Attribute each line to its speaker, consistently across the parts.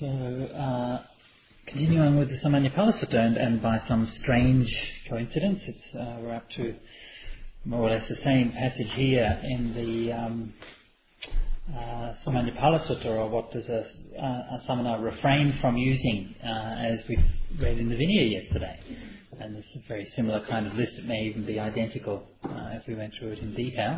Speaker 1: So, continuing with the Samanyapala Sutta, and by some strange coincidence, we're up to more or less the same passage here in the Samanyapala Sutta, or what does a samana refrain from using, as we read in the Vinaya yesterday. And this is a very similar kind of list. It may even be identical if we went through it in detail.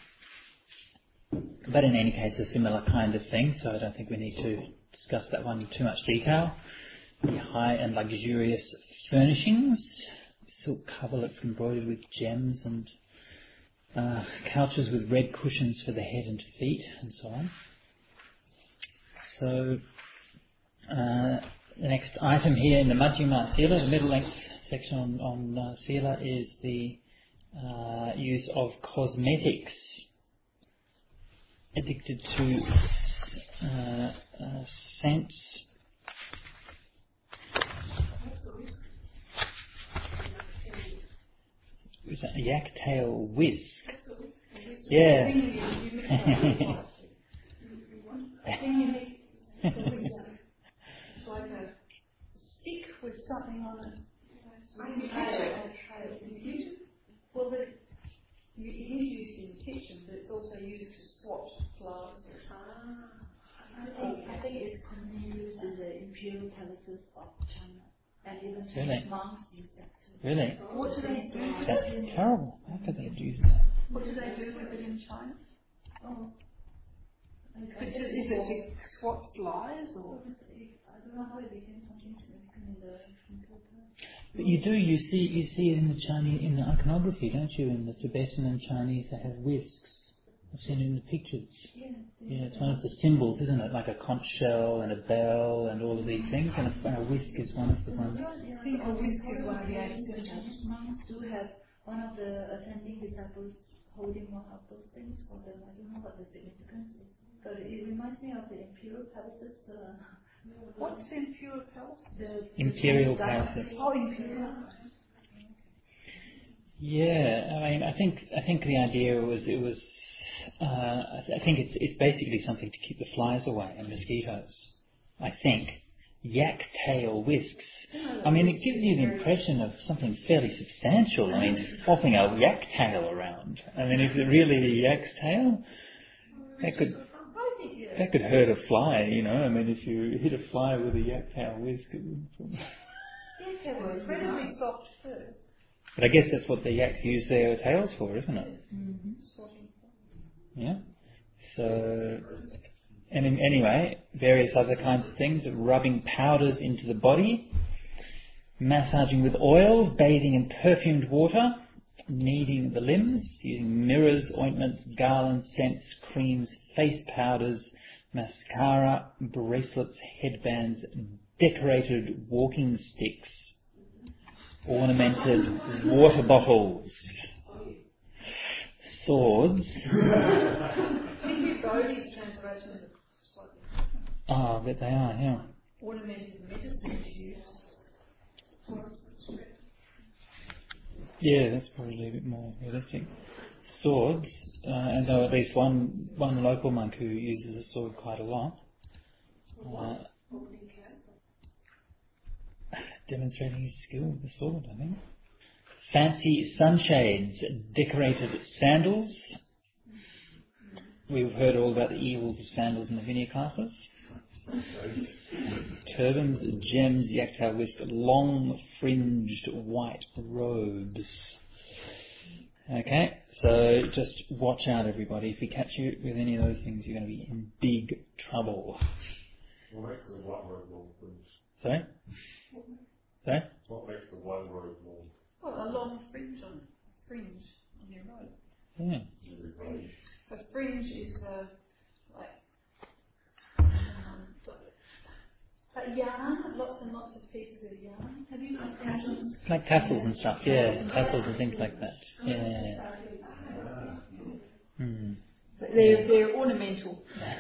Speaker 1: But in any case, a similar kind of thing, so I don't think we need to discuss that one in too much detail. The high and luxurious furnishings, silk coverlets embroidered with gems, and couches with red cushions for the head and feet, and so on. So, the next item here in the Majjhima Sila, the middle length section on Sila, is the use of cosmetics. Addicted to scents. Was that a yak-tail whisk? Yeah.
Speaker 2: It's like a stick with something on it. Well, it is used in the kitchen, but it's also used to swat flowers.
Speaker 3: I think it's commonly used in the imperial palaces of China, and even
Speaker 1: Really?
Speaker 3: monks use that too.
Speaker 1: Really?
Speaker 2: What do they do?
Speaker 1: That's terrible. How could they do that?
Speaker 2: What do they do with it in China?
Speaker 3: Oh,
Speaker 2: Is it to swat flies or?
Speaker 3: I don't know how it became something significant in the imperial palace.
Speaker 1: But you see it in the Chinese, in the iconography, don't you? In the Tibetan and Chinese, they have whisks. I've seen it in the pictures. Yeah, it's one of the symbols, isn't it? Like a conch shell and a bell and all of these things, and a whisk is one of the ones.
Speaker 2: I think a whisk is one of the
Speaker 3: Chinese monks do have one of the attending disciples holding one of those things for them. I don't know what the significance is, but it reminds me of the imperial palaces.
Speaker 2: What's the imperial palace?
Speaker 3: The
Speaker 1: Imperial palaces.
Speaker 2: Oh, imperial.
Speaker 1: Yeah, I mean, I think the idea was I think it's basically something to keep the flies away and mosquitoes. I think yak tail whisks. I mean, it gives you the impression of something fairly substantial. I mean, flopping a yak tail around. I mean, is it really a yak's tail? That could hurt a fly, you know. I mean, if you hit a fly with a yak tail whisk, it would probably...
Speaker 2: Yes, have incredibly soft fur.
Speaker 1: But I guess that's what the yaks use their tails for, isn't it?
Speaker 2: Mm-hmm.
Speaker 1: Yeah. So, and anyway, various other kinds of things, rubbing powders into the body, massaging with oils, bathing in perfumed water, kneading the limbs, using mirrors, ointments, garlands, scents, creams, face powders, mascara, bracelets, headbands, decorated walking sticks, ornamented water bottles, swords.
Speaker 2: Maybe Bodhi's translation is slightly different.
Speaker 1: Oh, I bet they are, yeah.
Speaker 2: Ornamented medicines use.
Speaker 1: Yeah, that's probably a bit more realistic. Swords, and though at least one local monk who uses a sword quite a lot. Demonstrating his skill with the sword, I think. Fancy sunshades, decorated sandals. We've heard all about the evils of sandals in the Vinaya classes. Turbans, gems, yak-tail whisk, long fringed white robes. Okay, so just watch out, everybody. If we catch you with any of those things, you're going to be in big trouble.
Speaker 4: What makes the white robe long fringe?
Speaker 1: Sorry? Sorry?
Speaker 4: What makes the white robe long?
Speaker 2: Well, a long fringe on your robe.
Speaker 1: Yeah.
Speaker 2: A fringe is like yarn, lots and lots of pieces of yarn. Have you got patterns?
Speaker 1: Like tassels and stuff, yeah. Tassels and things like that. Yeah. Mm.
Speaker 2: They're ornamental.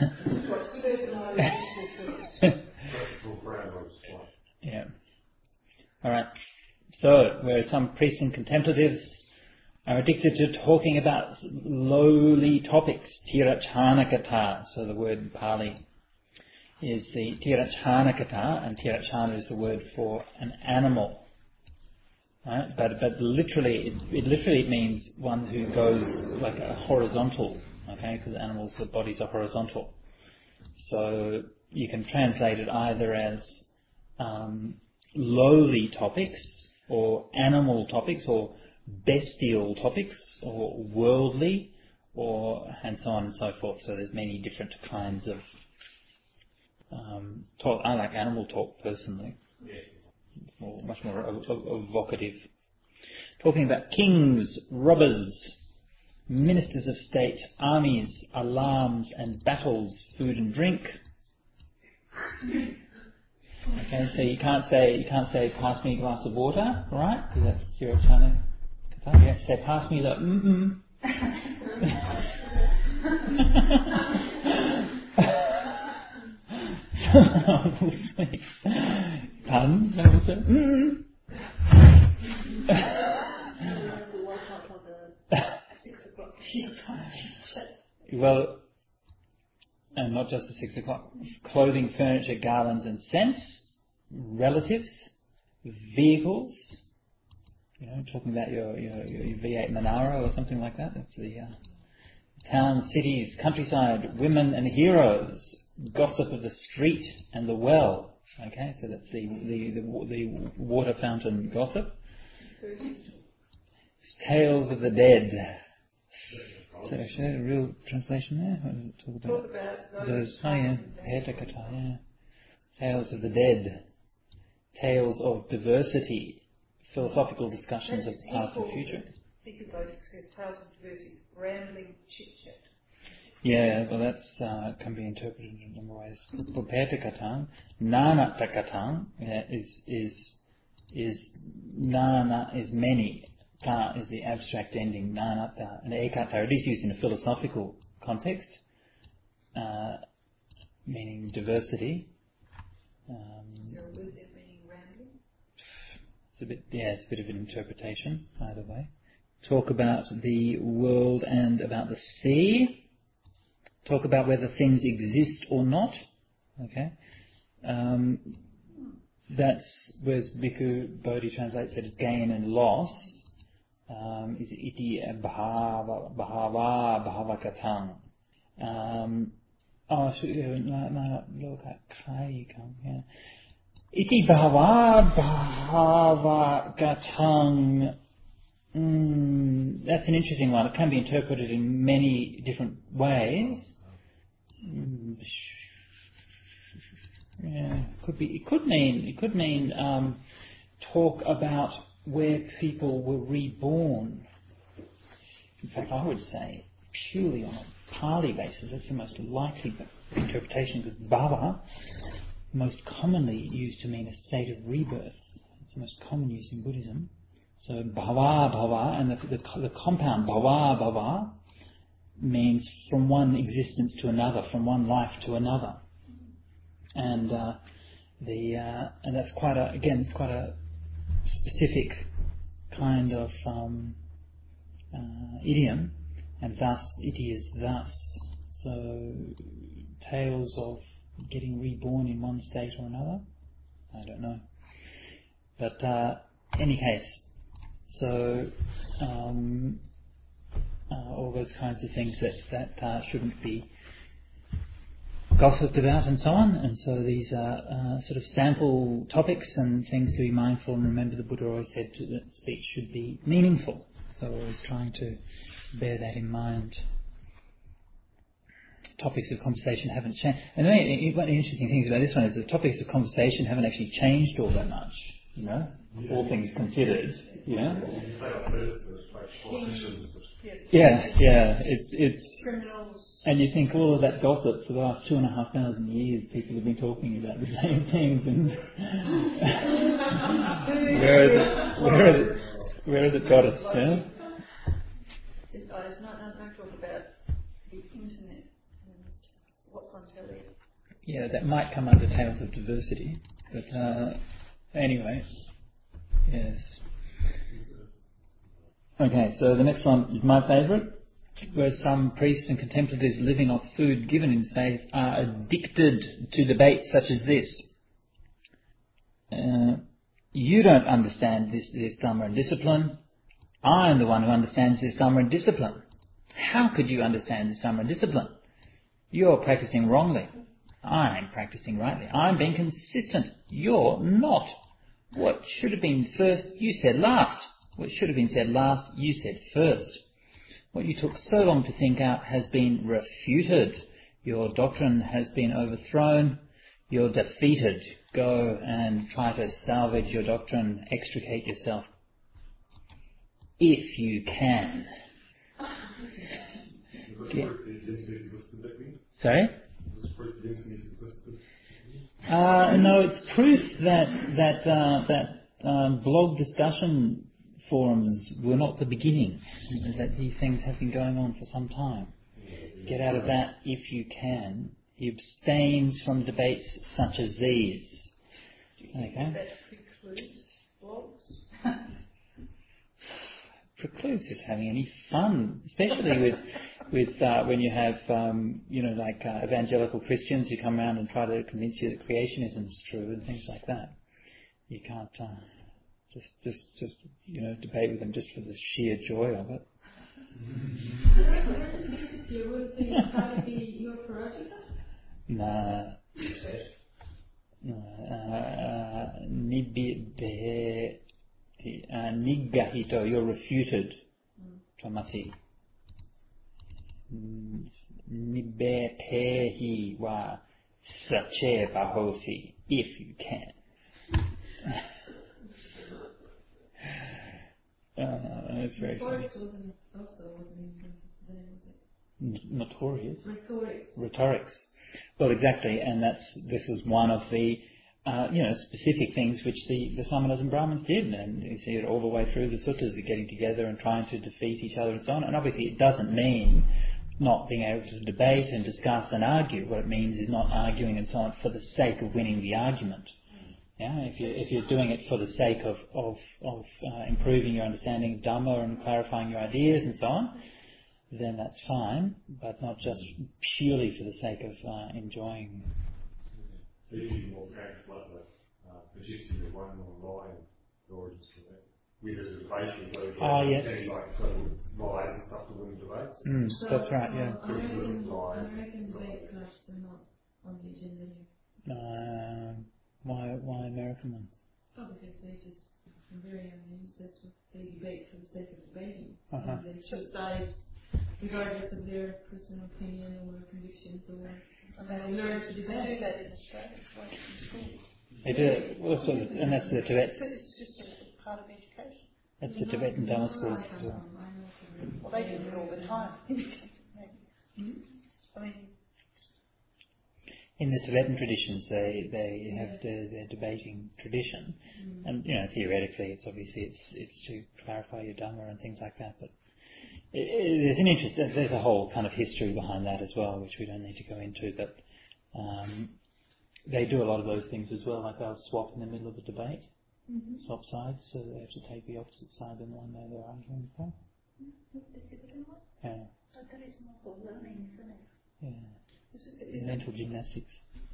Speaker 1: Yeah. Alright. So, where some priests and contemplatives are addicted to talking about lowly topics, tirachanakata, so the word in Pali. is the Tirachana Kata, and Tirachana is the word for an animal. Right? But literally, it literally means one who goes like a horizontal, okay, because animals' bodies are horizontal. So you can translate it either as lowly topics, or animal topics, or bestial topics, or worldly, or and so on and so forth. So there's many different kinds of talk. I like animal talk personally. It's much more evocative. Talking about kings, robbers, ministers of state, armies, alarms and battles, food and drink. Okay, so you can't say pass me a glass of water, right? Because that's Tirachana Kata. You have to say pass me the Sweet. Pardon? Well, and not just at 6 o'clock. Clothing, furniture, garlands and scents, relatives, vehicles. You know, talking about your V8 Monaro or something like that. That's the town, cities, countryside, women and heroes, gossip of the street and the well. Okay, so that's the water fountain gossip. Tales of the dead. So is there a real translation there? What does it talk about? Those, Hetakata, yeah. Tales of the dead. Tales of diversity. Philosophical discussions of the past and future.
Speaker 2: Think about it, says tales of diversity, rambling chit chat.
Speaker 1: Yeah, well that's can be interpreted in a number of ways. Pupetakatang, Nanatakatang is Nana is many. Ta is the abstract ending, Nanata, and Ekata, at least used in a philosophical context, meaning diversity.
Speaker 2: Is there a word there meaning rambling?
Speaker 1: It's a bit of an interpretation, either way. Talk about the world and about the sea. Talk about whether things exist or not. Okay. That's where Bhikkhu Bodhi translates it as gain and loss. Is iti bhava bhavakatang. Iti bhava bhavakatang. That's an interesting one. It can be interpreted in many different ways. Yeah, it could mean talk about where people were reborn. In fact, I would say purely on a Pali basis, that's the most likely interpretation, because bhava, most commonly used to mean a state of rebirth. It's the most common use in Buddhism. So bhava, and the compound bhava means from one existence to another, from one life to another. And and that's quite a specific kind of idiom, and thus iti is thus. So tales of getting reborn in one state or another, I don't know. But any case, so all those kinds of things that shouldn't be gossiped about and so on. And so these are sort of sample topics and things to be mindful and remember. The Buddha always said that speech should be meaningful. So always trying to bear that in mind. Topics of conversation haven't changed. And one of the interesting things about this one is the topics of conversation haven't actually changed all that much. You know, all things considered. You know. Yeah. It's
Speaker 2: Criminals.
Speaker 1: And you think all of that gossip for the last 2,500 years, people have been talking about the same things, and where has it got us? Yeah?
Speaker 2: It's not talk about the internet and what's on telly.
Speaker 1: Yeah, that might come under Tales of Diversity, but anyway, yes. Okay, so the next one is my favourite. whereas some priests and contemplatives living off food given in faith are addicted to debates such as this. You don't understand this Dhamma and discipline. I am the one who understands this Dhamma and discipline. How could you understand this Dhamma and discipline? You're practicing wrongly. I'm practicing rightly. I'm being consistent. You're not. What should have been first, you said last. What should have been said last, you said first. What you took so long to think out has been refuted. Your doctrine has been overthrown. You're defeated. Go and try to salvage your doctrine, extricate yourself. If you can. Sorry? No, it's proof that blog discussion forums were not the beginning, that these things have been going on for some time. Get out of that if you can. He abstains from debates such as these. Okay?
Speaker 2: That precludes blogs?
Speaker 1: Precludes just having any fun, especially with when you have evangelical Christians who come around and try to convince you that creationism is true and things like that. You can't just debate with them just for the sheer joy of it.
Speaker 2: You would think how to be your prerogative?
Speaker 1: Niggahito, you're refuted. Tamati. Nibetehi wa sache bahosi, if you can. It's very funny. Notorious. Rhetorics. Well, exactly, and this is one of the specific things which the Samanas and Brahmins did, and you see it all the way through the suttas, getting together and trying to defeat each other and so on. And obviously, it doesn't mean not being able to debate and discuss and argue. What it means is not arguing and so on for the sake of winning the argument. Yeah, if you're doing it for the sake of improving your understanding of Dhamma and clarifying your ideas and so on, then that's fine, but not just purely for the sake of enjoying.
Speaker 4: So you need more practice like producing the one online origins for that. Where there's a debate,
Speaker 1: Yes.
Speaker 4: like lies and stuff to win debates.
Speaker 1: That's right, yeah.
Speaker 3: American debate clubs are not on the agenda here.
Speaker 1: Why American ones?
Speaker 3: Oh, because they just, from very young age, that's what they debate for the sake of debating.
Speaker 1: Uh-huh.
Speaker 3: They choose sides regardless of their personal opinion or convictions or... They learn to debate.
Speaker 2: They do that in Australia as well in school.
Speaker 1: They do. Well, and that's the Tibet.
Speaker 2: It's just a part of education.
Speaker 1: That's the Tibetan Dhamma schools as well.
Speaker 2: Well, they do it all the time. I mean,
Speaker 1: in the Tibetan traditions, they have their debating tradition, and theoretically, it's to clarify your Dhamma and things like that. But there's an interest. There's a whole kind of history behind that as well, which we don't need to go into. But they do a lot of those things as well. Like they'll swap in the middle of a debate, swap sides, so they have to take the opposite side than the one they're arguing for. Yeah.
Speaker 3: But that is more for learning, isn't it?
Speaker 1: Yeah. Mental gymnastics.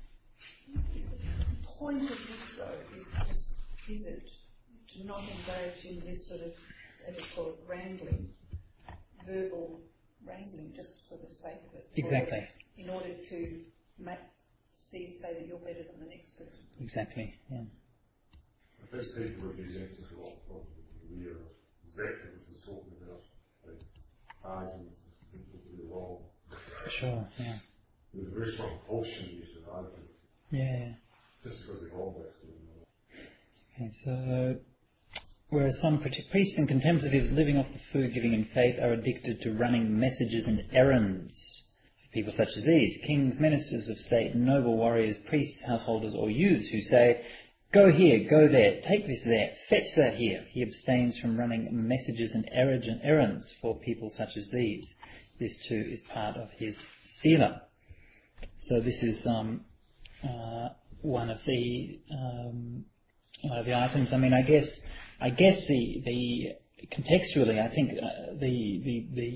Speaker 2: the point of this though is it to not engage in this sort of, as it's called, wrangling, verbal wrangling, just for the sake of it.
Speaker 1: Exactly.
Speaker 2: In order to say that you're better than the next person.
Speaker 1: Exactly, yeah.
Speaker 4: The first people representing a lot of the idea of exactly what is talking about, the arguments of people who are wrong.
Speaker 1: Sure, yeah.
Speaker 4: There's a very strong compulsion used in argument.
Speaker 1: Yeah.
Speaker 4: Just because they're wrong, basically.
Speaker 1: Okay, so whereas some priests and contemplatives living off the food giving in faith are addicted to running messages and errands for people such as these, kings, ministers of state, noble warriors, priests, householders or youths who say, go here, go there, take this there, fetch that here. He abstains from running messages and errands for people such as these. This too is part of his sila. So this is one of the items. I mean, I guess the contextually, I think the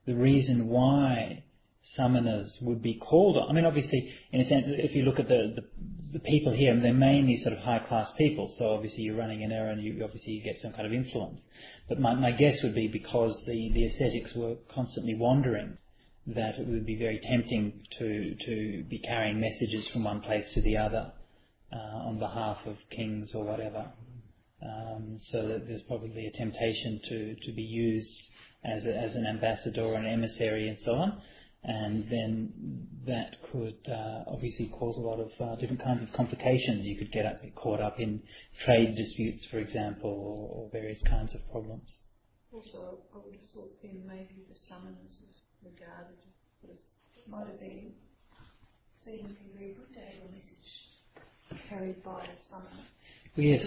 Speaker 1: the reason why summoners would be called on. I mean, obviously, in a sense, if you look at the people here, they're mainly sort of high-class people, so obviously you're running an error and you get some kind of influence. But my guess would be because the ascetics were constantly wandering, that it would be very tempting to be carrying messages from one place to the other on behalf of kings or whatever. So that there's probably a temptation to be used as an ambassador or an emissary and so on. And then that could obviously cause a lot of different kinds of complications. You could get caught up in trade disputes, for example, or various kinds of problems.
Speaker 2: Also, I would have thought then maybe the summoners was regarded as sort of, might have been seen to be very good to have a message carried by a summoner.
Speaker 1: Well, yes,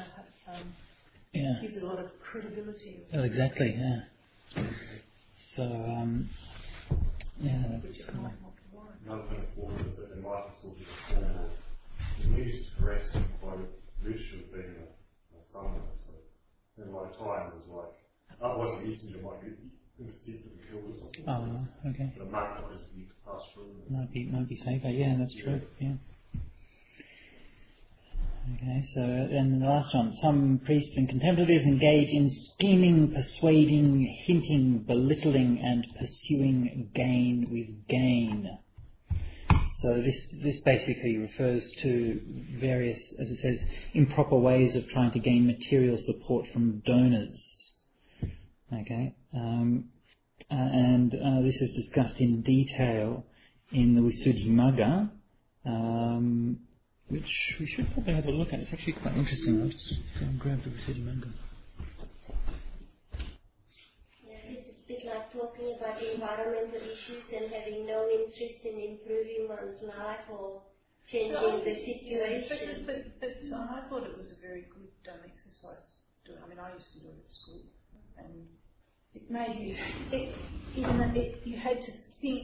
Speaker 2: Gives it a lot of credibility.
Speaker 1: Well, exactly, yeah. So, yeah, that's cool.
Speaker 4: Another thing for it is that there might be sort of a form of news dress by virtue of being a summoner. So, in my time, it was like, otherwise a messenger might get intercepted and killed or something.
Speaker 1: Oh, okay.
Speaker 4: But a monk might just need to pass through.
Speaker 1: Might be safer, yeah, that's true, yeah. Okay, so then the last one. Some priests and contemplatives engage in scheming, persuading, hinting, belittling and pursuing gain with gain. So this basically refers to various, as it says, improper ways of trying to gain material support from donors. Okay, and this is discussed in detail in the Visuddhimagga, which we should probably have a look at. It's actually quite interesting. I'll just go and grab the Visuddhimagga.
Speaker 5: Yeah, this is a bit like talking about environmental issues and having no interest in improving one's life or changing the situation.
Speaker 2: But I thought it was a very good exercise. I mean, I used to do it at school, and it made you, you had to think,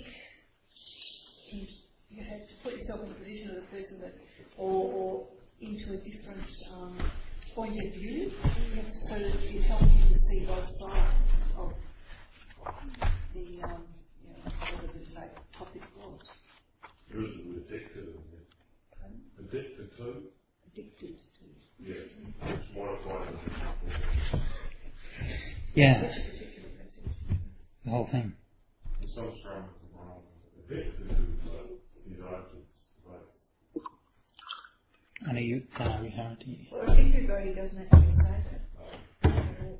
Speaker 2: you had to put yourself in the position of the person that, or into a different point of view, so that it helped you to see both sides of the, whatever the debate topic was.
Speaker 4: Usually addicted, isn't it?
Speaker 2: Pardon?
Speaker 4: Addicted to?
Speaker 2: Addicted to.
Speaker 4: Yeah, it's modified.
Speaker 1: Yeah. The whole thing.
Speaker 4: Some strange addicted to these items.
Speaker 1: I know you can't rehear it.
Speaker 2: Well, everybody doesn't actually say that.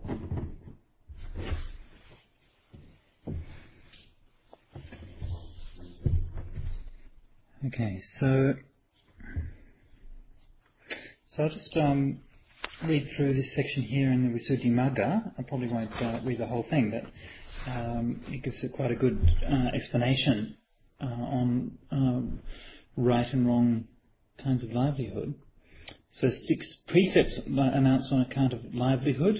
Speaker 1: Okay, so I'll just read through this section here in the Visuddhimagga. I probably won't read the whole thing, but it gives it quite a good explanation on right and wrong kinds of livelihood. So 6 precepts announced on account of livelihood.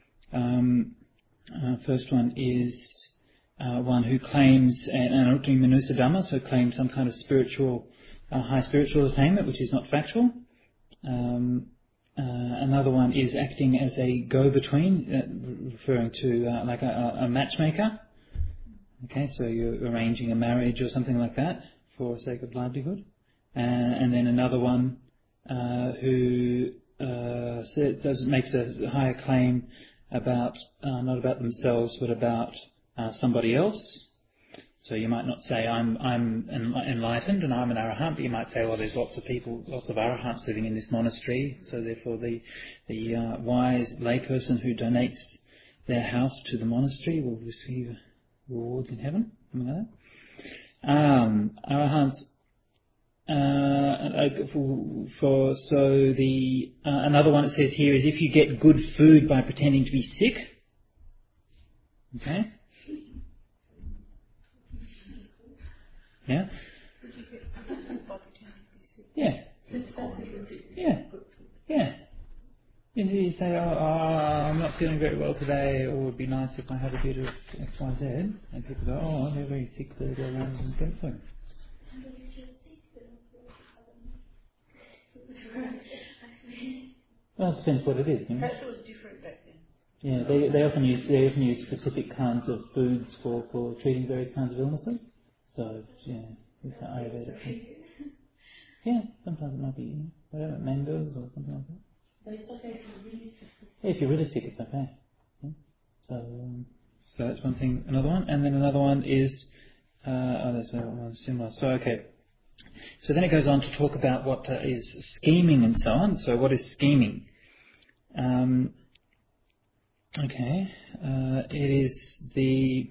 Speaker 1: First one is one who claims Anuttam Manusa Dhamma, so claims some kind of spiritual, high spiritual attainment, which is not factual. Another one is acting as a go-between, referring to like a matchmaker. Okay, so you're arranging a marriage or something like that for sake of livelihood. And then another one who makes a higher claim about not about themselves but about somebody else. So you might not say I'm enlightened and I'm an arahant, but you might say, well, there's lots of people, lots of arahants living in this monastery, so therefore the wise layperson who donates their house to the monastery will receive rewards in heaven. Something like that. Arahants. Another one it says here is if you get good food by pretending to be sick. Okay. Yeah. Yeah. Yeah. Yeah. You say, I'm not feeling very well today, or it would be nice if I had a bit of X, Y, Z, and people go, oh, they're very sick, so they go around and get food. Well, it depends what it is.
Speaker 2: Perhaps it was different back then.
Speaker 1: Yeah, they often use specific kinds of foods for treating various kinds of illnesses. So yeah, it's an Ayurvedic thing. Yeah, sometimes it might be whatever, mangoes or something like that.
Speaker 3: But it's okay if you're really sick.
Speaker 1: Yeah, if you're really sick, it's okay. Yeah. So that's one thing. Another one, and then another one is there's another one similar. So okay. So then it goes on to talk about what is scheming and so on. So what is scheming? It is the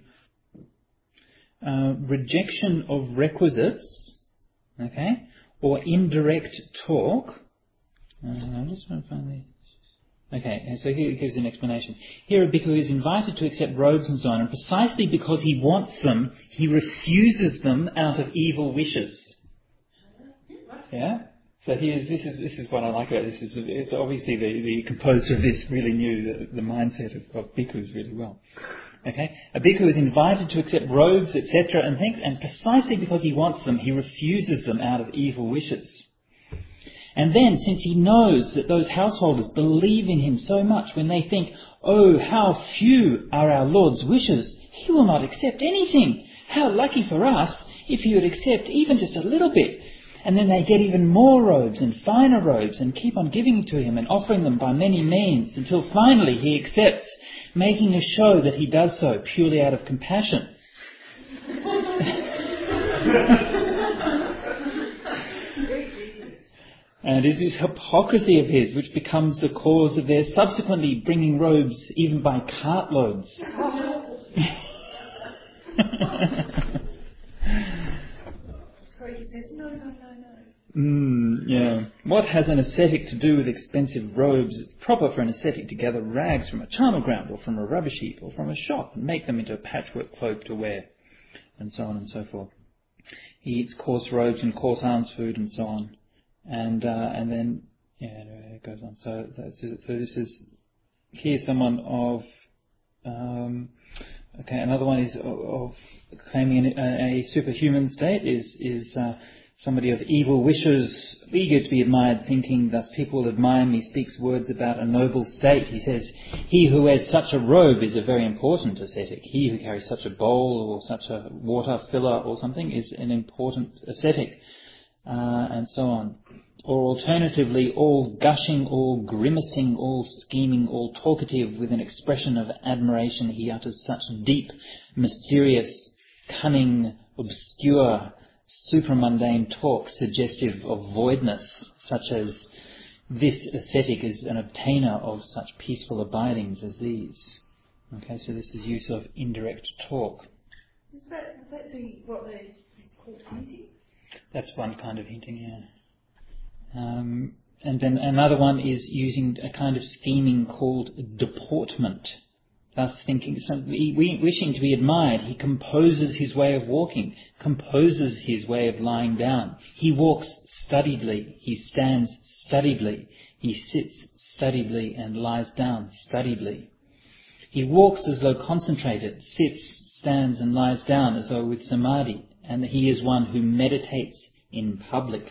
Speaker 1: rejection of requisites, or indirect talk. I'm just trying to find the... Okay, and so here it gives an explanation. Here a bhikkhu is invited to accept robes and so on, and precisely because he wants them, he refuses them out of evil wishes. Yeah? So this is what I like about this. It's obviously the composer of this really knew the mindset of bhikkhus really well. Okay? A bhikkhu is invited to accept robes, etc. and things, and precisely because he wants them, he refuses them out of evil wishes. And then, since he knows that those householders believe in him so much, when they think, oh, how few are our Lord's wishes, he will not accept anything. How lucky for us if he would accept even just a little bit. And then they get even more robes and finer robes and keep on giving to him and offering them by many means until finally he accepts, making a show that he does so purely out of compassion. And it is this hypocrisy of his which becomes the cause of their subsequently bringing robes even by cartloads. Yeah. What has an ascetic to do with expensive robes? It's proper for an ascetic to gather rags from a charnel ground or from a rubbish heap or from a shop and make them into a patchwork cloak to wear, and so on and so forth. He eats coarse robes and coarse alms food and so on. And then it goes on. So this is here someone of another one is of claiming a superhuman state is somebody of evil wishes, eager to be admired, thinking, thus people will admire me, speaks words about a noble state. He says, he who wears such a robe is a very important ascetic. He who carries such a bowl or such a water filler or something is an important ascetic. And so on. Or alternatively, all gushing, all grimacing, all scheming, all talkative, with an expression of admiration, he utters such deep, mysterious, cunning, obscure, supramundane talk suggestive of voidness, such as this ascetic is an obtainer of such peaceful abidings as these. Okay, so this is use of indirect talk.
Speaker 2: Would that be what is called hinting?
Speaker 1: That's one kind of hinting, yeah. And then another one is using a kind of scheming called deportment. Thus thinking, wishing to be admired, he composes his way of walking, composes his way of lying down. He walks studiedly, he stands studiedly, he sits studiedly and lies down studiedly. He walks as though concentrated, sits, stands and lies down as though with samadhi, and he is one who meditates in public.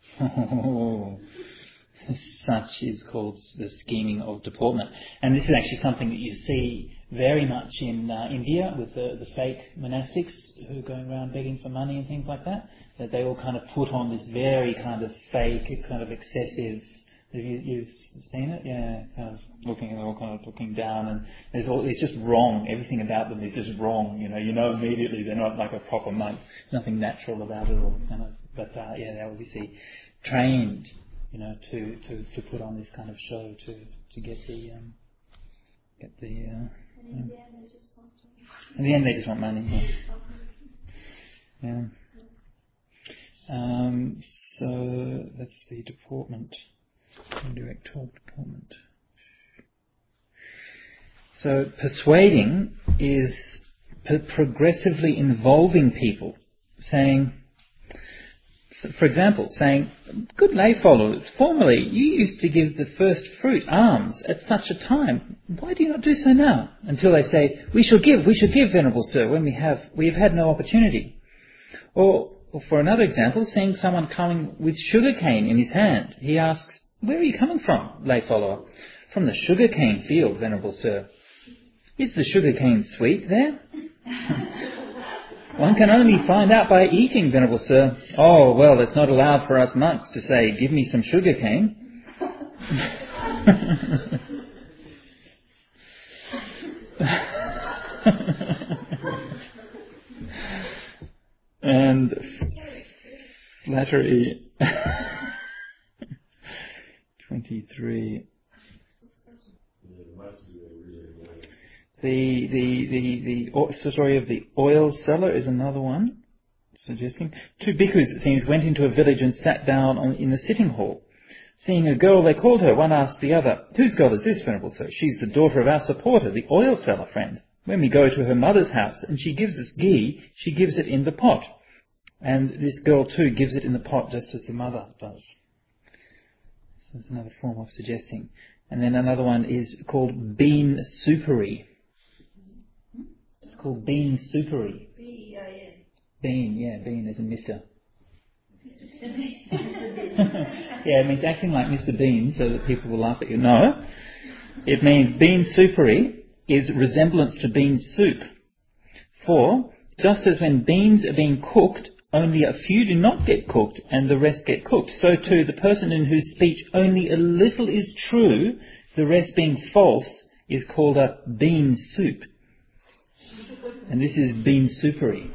Speaker 1: Such is called the scheming of deportment. And this is actually something that you see very much in India with the fake monastics who are going around begging for money and things like that. That they all kind of put on this very kind of fake, kind of excessive... You've seen it? Yeah, kind of they're all kind of looking down, and it's just wrong. Everything about them is just wrong. You know immediately they're not like a proper monk. There's nothing natural about it, or kind of. But they're obviously trained, to put on this kind of show to get the. In the end, they just want money. Yeah. So that's the deportment. Indirect talk, deportment. So persuading is progressively involving people, saying, for example, saying, good lay followers, formerly you used to give the first fruit, alms, at such a time. Why do you not do so now? Until they say, we shall give, Venerable Sir, when we have had no opportunity. Or for another example, seeing someone coming with sugarcane in his hand, he asks, where are you coming from, lay follower? From the sugarcane field, Venerable Sir. Is the sugar cane sweet there? One can only find out by eating, Venerable Sir. Oh, well, it's not allowed for us monks to say, give me some sugar cane. And flattery. 23. The story of the oil seller is another one, suggesting 2 bhikkhus, it seems, went into a village and sat down in the sitting hall. Seeing a girl, they called her. One asked the other, "Whose girl is this, Venerable Sir?" "She's the daughter of our supporter, the oil seller friend. When we go to her mother's house and she gives us ghee, she gives it in the pot. And this girl too gives it in the pot just as the mother does." So that's another form of suggesting. And then another one is called bean soupery. It's called bean soupery.
Speaker 3: B-E-I-N.
Speaker 1: Bean, yeah, bean as in Mr. Yeah, it means acting like Mr. Bean so that people will laugh at you. No, it means bean soupery is resemblance to bean soup. For, just as when beans are being cooked, only a few do not get cooked and the rest get cooked, so too the person in whose speech only a little is true, the rest being false, is called a bean soup. And this is bean soupery.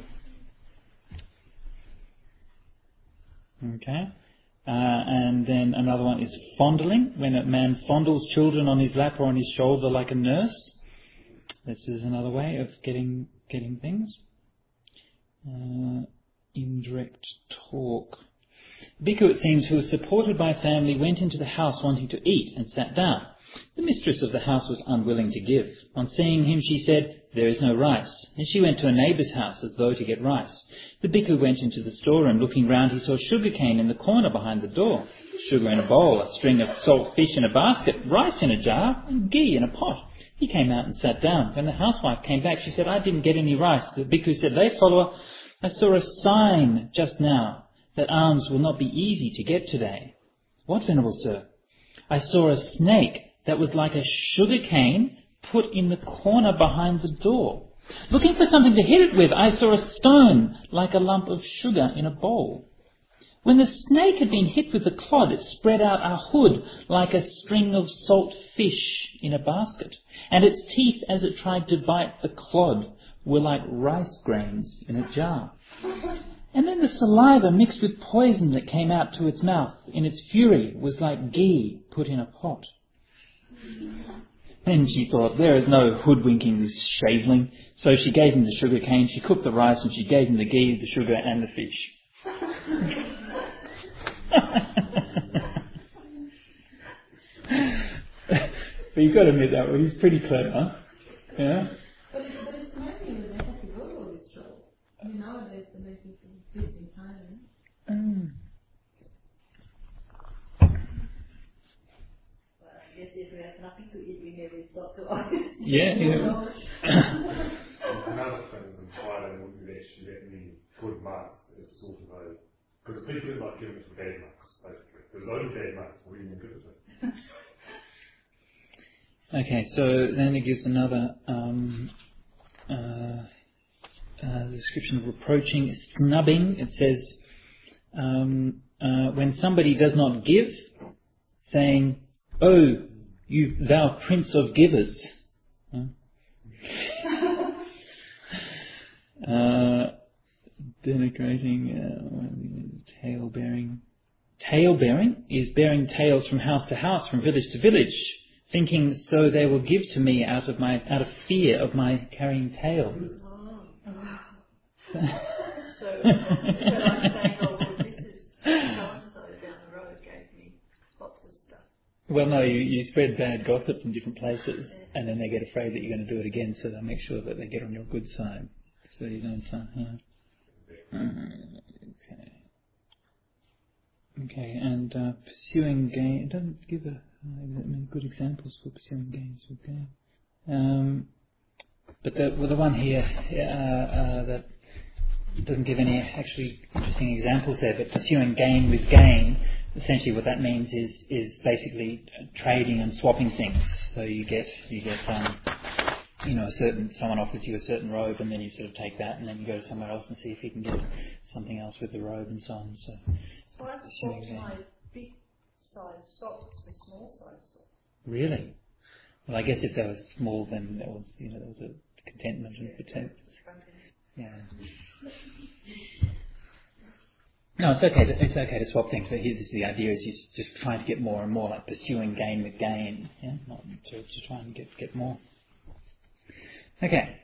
Speaker 1: Okay. And then another one is fondling, when a man fondles children on his lap or on his shoulder like a nurse. This is another way of getting things. Indirect talk. Bhikkhu, it seems, who was supported by family, went into the house wanting to eat and sat down. The mistress of the house was unwilling to give. On seeing him, she said, "There is no rice." And she went to a neighbour's house as though to get rice. The bhikkhu went into the storeroom. Looking round, he saw sugar cane in the corner behind the door, sugar in a bowl, a string of salt fish in a basket, rice in a jar, and ghee in a pot. He came out and sat down. When the housewife came back, she said, "I didn't get any rice." The bhikkhu said, "Lay follower, I saw a sign just now that alms will not be easy to get today." "What, Venerable Sir?" "I saw a snake that was like a sugar cane put in the corner behind the door. Looking for something to hit it with, I saw a stone like a lump of sugar in a bowl. When the snake had been hit with the clod, it spread out a hood like a string of salt fish in a basket, and its teeth, as it tried to bite the clod, were like rice grains in a jar. And then the saliva mixed with poison that came out to its mouth in its fury was like ghee put in a pot." Then she thought, there is no hoodwinking this shaveling. So she gave him the sugar cane, she cooked the rice, and she gave him the ghee, the sugar, and the fish. But you've got to admit that, well, he's pretty clever. Yeah?
Speaker 2: But it's amazing that they have to go to all this trouble. I mean, nowadays they're making some big in Thailand.
Speaker 3: If we have nothing to eat, we may resort to oil.
Speaker 1: Yeah.
Speaker 4: Another thing is in Thailand, we would actually get any good marks as sort of a... Because people didn't like giving it to bad marks, basically. There's only bad marks, we didn't give it to it.
Speaker 1: Okay, so then it gives another description of reproaching, snubbing. It says, when somebody does not give, saying, "Oh, thou prince of givers." Denigrating, tale-bearing. Tale-bearing is bearing tales from house to house, from village to village, thinking so they will give to me out of fear of my carrying tales.
Speaker 3: So like saying, "Oh, well, this is so-and-so down the road gave me lots of stuff."
Speaker 1: Well, no, you spread bad gossip from different places, and then they get afraid that you're going to do it again, so they'll make sure that they get on your good side, so you don't. Okay, and pursuing gain. It doesn't give many good examples for pursuing gains with gain. But the one here that doesn't give any actually interesting examples there. But pursuing gain with gain, essentially what that means is basically trading and swapping things. So you get someone offers you a certain robe, and then you sort of take that, and then you go somewhere else and see if you can get something else with the robe and so on. So
Speaker 2: I swapped my big size socks with small size socks.
Speaker 1: Really? Well, I guess if they were small, then there was a contentment and pretend. Yeah. No, it's okay. It's okay to swap things, but here, the idea is you're just trying to get more and more, like pursuing gain with gain, yeah, not to try and get more. Okay.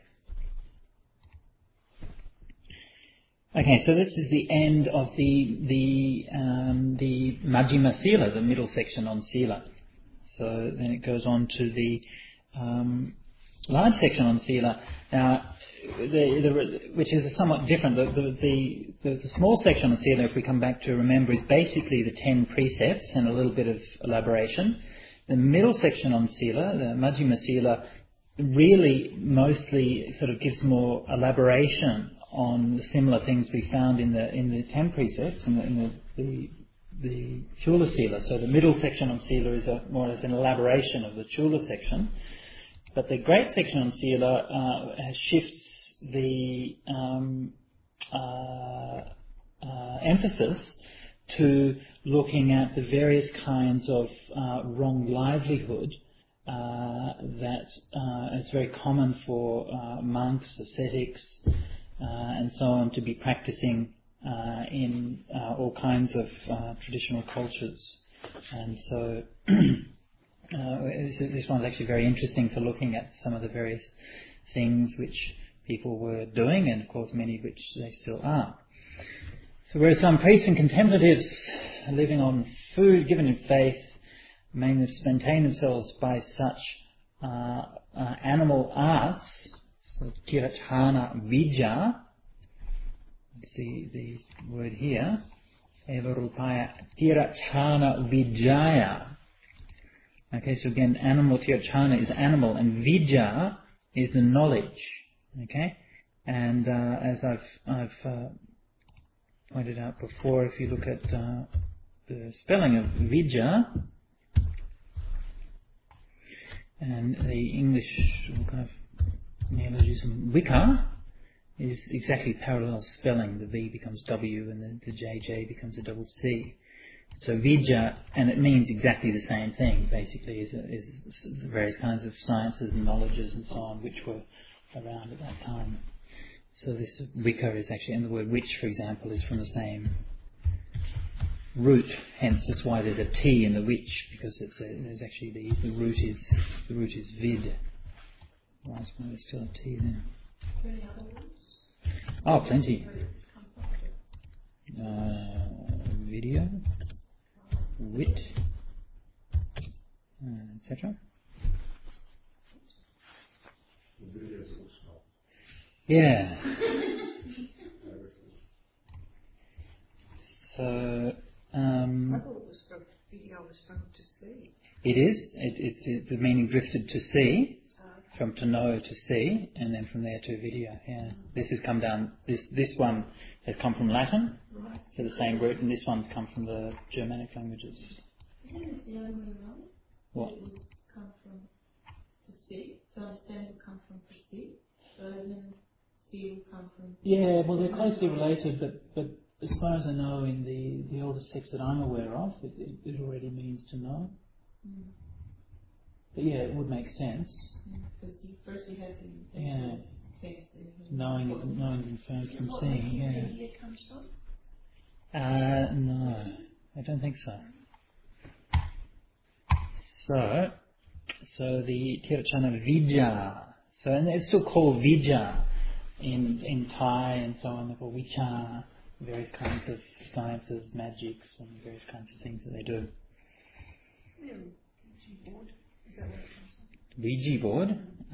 Speaker 1: Okay, so this is the end of the Majjhima Sila, the middle section on Sila. So then it goes on to the large section on Sila. Now, which is somewhat different. The small section on Sila, if we come back to remember, is basically the 10 precepts and a little bit of elaboration. The middle section on Sila, the Majjhima Sila, really mostly sort of gives more elaboration on the similar things we found in the 10 precepts in the Chula Sila. So the middle section on Sila is more or less an elaboration of the Chula section. But the great section on Sila shifts the emphasis to looking at the various kinds of wrong livelihood that it's very common for monks, ascetics, and so on to be practicing in all kinds of traditional cultures. And so this one's actually very interesting for looking at some of the various things which people were doing, and of course many of which they still are. So whereas some priests and contemplatives are living on food given in faith, mainly maintain themselves by such animal arts, so tirachana vijja, the word here, eva rupaya tirachana vijjaya. Okay, so again, animal tirachana is animal, and vijja is the knowledge. Okay, and as I've pointed out before, if you look at the spelling of vijja, and the English kind of neologism vika is exactly parallel spelling. The V becomes W, and the JJ becomes a double C. So vijja, and it means exactly the same thing, basically, is various kinds of sciences and knowledges and so on, which were around at that time. So this vika is actually, and the word which, for example, is from the same root. Hence, that's why there's a T in the which, because there's actually the root is vid. Why is there still a T there?
Speaker 2: Any other words?
Speaker 1: Oh, plenty. Video, wit, etc. Yeah. So
Speaker 2: I thought it was from video was from to see.
Speaker 1: it is. It's the meaning drifted to see, from to know to see, and then from there to video. Yeah. This has come down. This one has come from Latin, so the same root, and this one's come from the Germanic languages.
Speaker 3: Isn't it the other way around?
Speaker 1: What?
Speaker 3: It would come from to see. To understand would come from to see, rather than see would come from.
Speaker 1: Yeah, well, they're closely related, but as far as I know, in the oldest text that I'm aware of, it already means to know.
Speaker 3: Mm.
Speaker 1: But yeah, it would make sense.
Speaker 3: Because he has the
Speaker 1: Yeah.
Speaker 3: text.
Speaker 1: Knowing infers from seeing. Yeah.
Speaker 2: Where it comes from?
Speaker 1: No, I don't think so. So the Tirachana Vijja. So, and it's still called Vijja in Thai and so on. They're called Vicha, various kinds of sciences, magics, and various kinds of things that they do.
Speaker 2: Yeah, Ouija board. Is that where it comes from?
Speaker 1: Ouija board?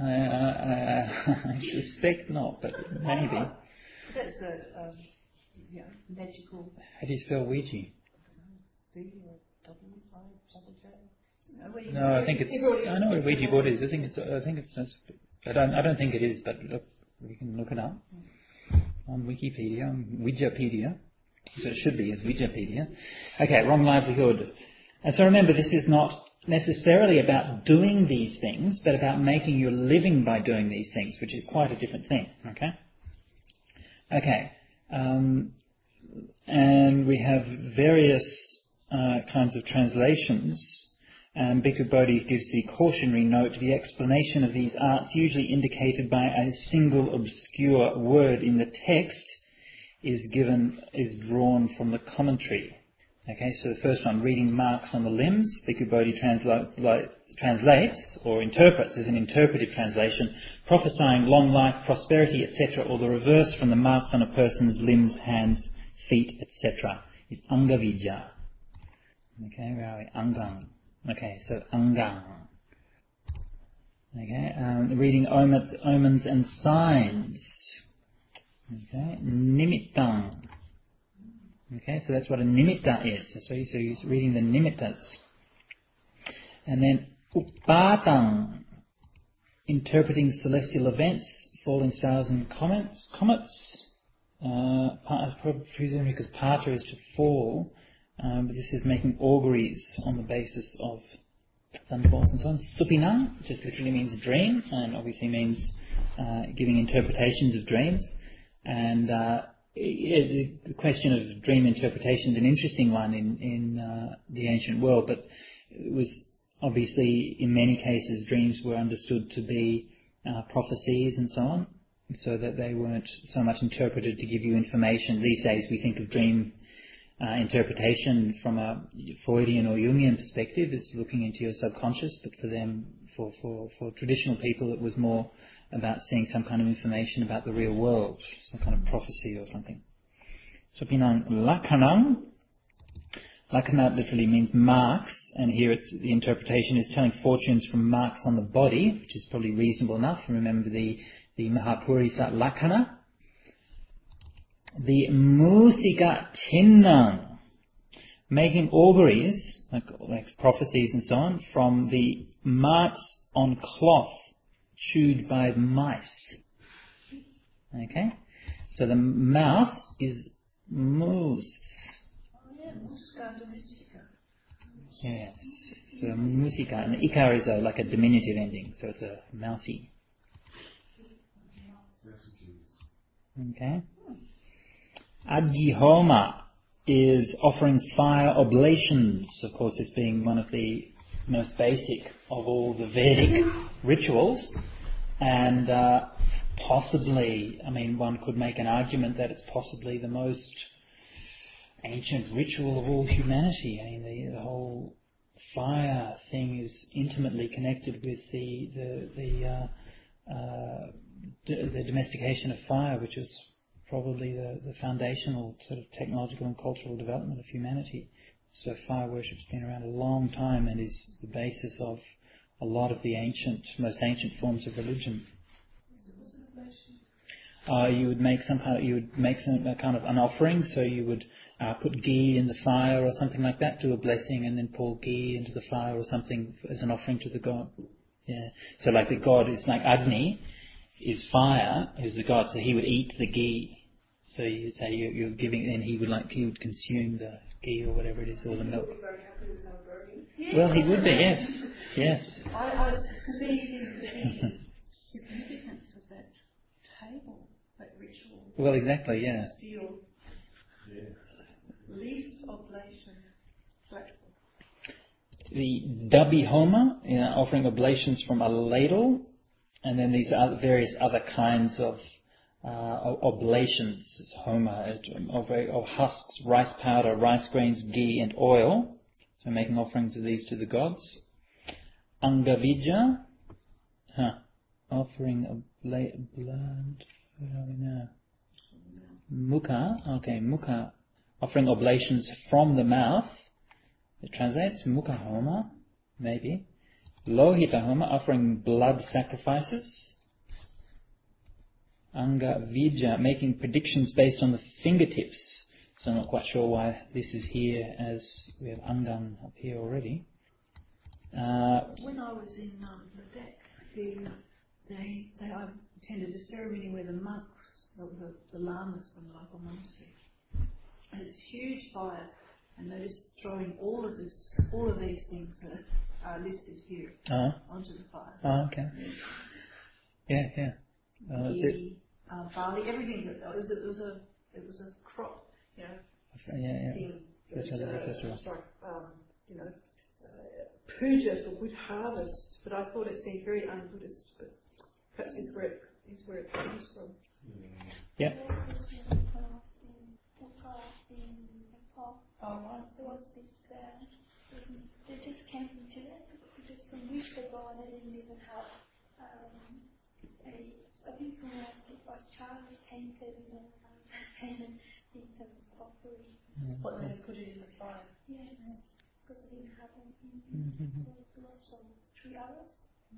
Speaker 1: I suspect not, but maybe.
Speaker 2: That's the magical
Speaker 1: How do you spell Ouija?
Speaker 2: V or double I double J.
Speaker 1: No, I think it's. I know what a Ouija board is. I think it's. I don't think it is. But look, we can look it up on Wikipedia, on Ouijapedia. So it should be as Ouijapedia. Okay, wrong livelihood. And so remember, this is not necessarily about doing these things, but about making your living by doing these things, which is quite a different thing. Okay. And we have various kinds of translations. Bhikkhu Bodhi gives the cautionary note: the explanation of these arts, usually indicated by a single obscure word in the text, is drawn from the commentary. Okay, so the first one, reading marks on the limbs, Bhikkhu Bodhi translates or interprets as an interpretive translation, prophesying long life, prosperity, etc., or the reverse from the marks on a person's limbs, hands, feet, etc. is Angavijja. Okay, where are we? Angang. Okay, so Angang. Okay, reading omens and signs. Okay, Nimittang. Okay, so that's what a nimitta is. So he's reading the nimittas. And then Uppatang, interpreting celestial events, falling stars and comets. Presumably because pata is to fall, but this is making auguries on the basis of thunderbolts and so on. Supinang just literally means dream, and obviously means giving interpretations of dreams. And the question of dream interpretation is an interesting one in the ancient world, but it was obviously in many cases dreams were understood to be prophecies and so on, so that they weren't so much interpreted to give you information. These days we think of dream interpretation from a Freudian or Jungian perspective as looking into your subconscious, but for them, for traditional people, it was more about seeing some kind of information about the real world, some kind of prophecy or something. Supinang Lakhanang. Lakhana literally means marks, and here the interpretation is telling fortunes from marks on the body, which is probably reasonable enough. Remember the Mahapurisa Lakhana. The Musika Chinnang, making auguries, like prophecies and so on, from the marks on cloth chewed by mice. Okay? So the mouse is moose. Yes. So musika. And the ikar is like a diminutive ending, so it's a mousey. Okay? Agihoma is offering fire oblations, of course, this being one of the most basic of all the Vedic rituals, and possibly, one could make an argument that it's possibly the most ancient ritual of all humanity. The whole fire thing is intimately connected with the domestication of fire, which is probably the foundational sort of technological and cultural development of humanity. So fire worship's been around a long time and is the basis of a lot of the most ancient forms of religion. You would make some kind of an offering, so you would put ghee in the fire or something like that, do a blessing, and then pour ghee into the fire or something as an offering to the god. Yeah. So like the god is like Agni, is fire, is the god, so he would eat the ghee. So you say you're giving, and he would consume the ghee or whatever it is, or the milk. Well, he would be, yes. Yes.
Speaker 2: I was perceiving the significance of that table, that ritual.
Speaker 1: Well, exactly, yeah.
Speaker 2: Steel leaf oblation platform.
Speaker 1: The Dabi Homa, offering oblations from a ladle, and then these are various other kinds of oblations, it's homa, of husks, rice powder, rice grains, ghee and oil. So making offerings of these to the gods. Angavijja, offering of blood, where are we now? Mukha, offering oblations from the mouth. It translates Mukha Homa, maybe. Lohita Homa, offering blood sacrifices. Angavijja, making predictions based on the fingertips. So I'm not quite sure why this is here, as we have Angang up here already.
Speaker 2: When I was in Ladakh, I attended a ceremony where the monks, the lamas from the local monastery, and it's huge fire, and they're just throwing all of these things that are listed here onto the fire.
Speaker 1: Oh, okay. Yeah.
Speaker 2: Tea, barley, everything. It was a crop, you know. Thing. Puja for good harvest, but I thought it seemed very un-Buddhist, but perhaps is where it comes from.
Speaker 1: Yeah.
Speaker 6: There was this, they just came into it just some weeks ago and they didn't even have I think someone asked if a child was painted and then painted in terms of offering.
Speaker 2: What they had put it in the fire.
Speaker 6: Yeah, because they didn't have anything. So it was for 3 hours.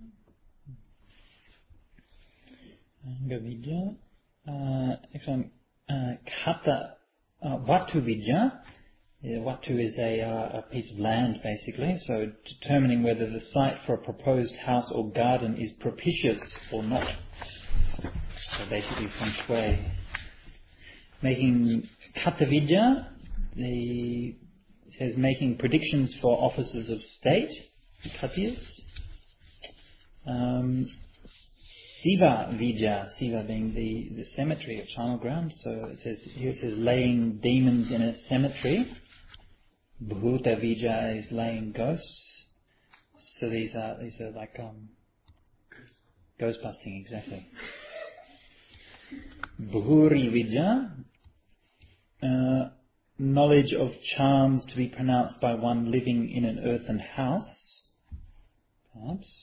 Speaker 1: Vidya. Next one, Kata Watu Vidya. Watu is a piece of land, basically. So determining whether the site for a proposed house or garden is propitious or not. So basically feng shui. Making Kata Vidya, it says making predictions for officers of state, Katyas. Siva Vidya, Siva being the cemetery of charnel ground. So it says laying demons in a cemetery. Bhuta Vidya is laying ghosts. So these are like ghost busting, exactly. Bhuri Vidya, knowledge of charms to be pronounced by one living in an earthen house, perhaps.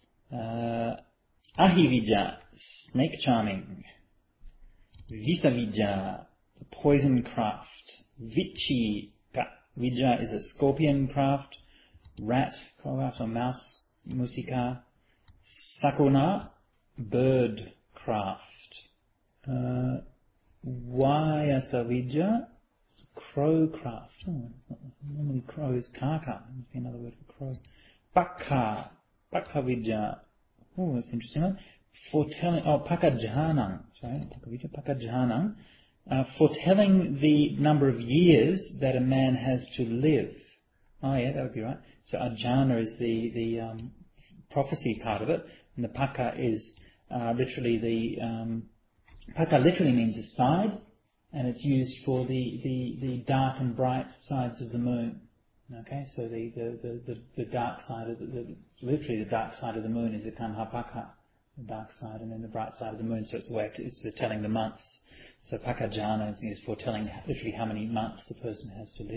Speaker 1: Ahividya, snake charming. Visavidya, the poison craft. Vichika, vidya is a scorpion craft. Rat craft or mouse, musika. Sakuna, bird craft. Vayasavidya, crow craft. Normally crow is kaka. Must be another word for crow. Pakka vidya. Oh, that's interesting one. Foretelling, Pakajanang, Pakajanang, foretelling the number of years that a man has to live. Oh yeah, that would be right. So Ajana is the prophecy part of it, and the Paka is literally Paka literally means a side, and it's used for the dark and bright sides of the moon. Okay, so the dark side of literally the dark side of the moon is the Kanhapaka, the dark side, and then the bright side of the moon. So it's the way it's telling the months. So Pakajana is foretelling literally how many months the person has to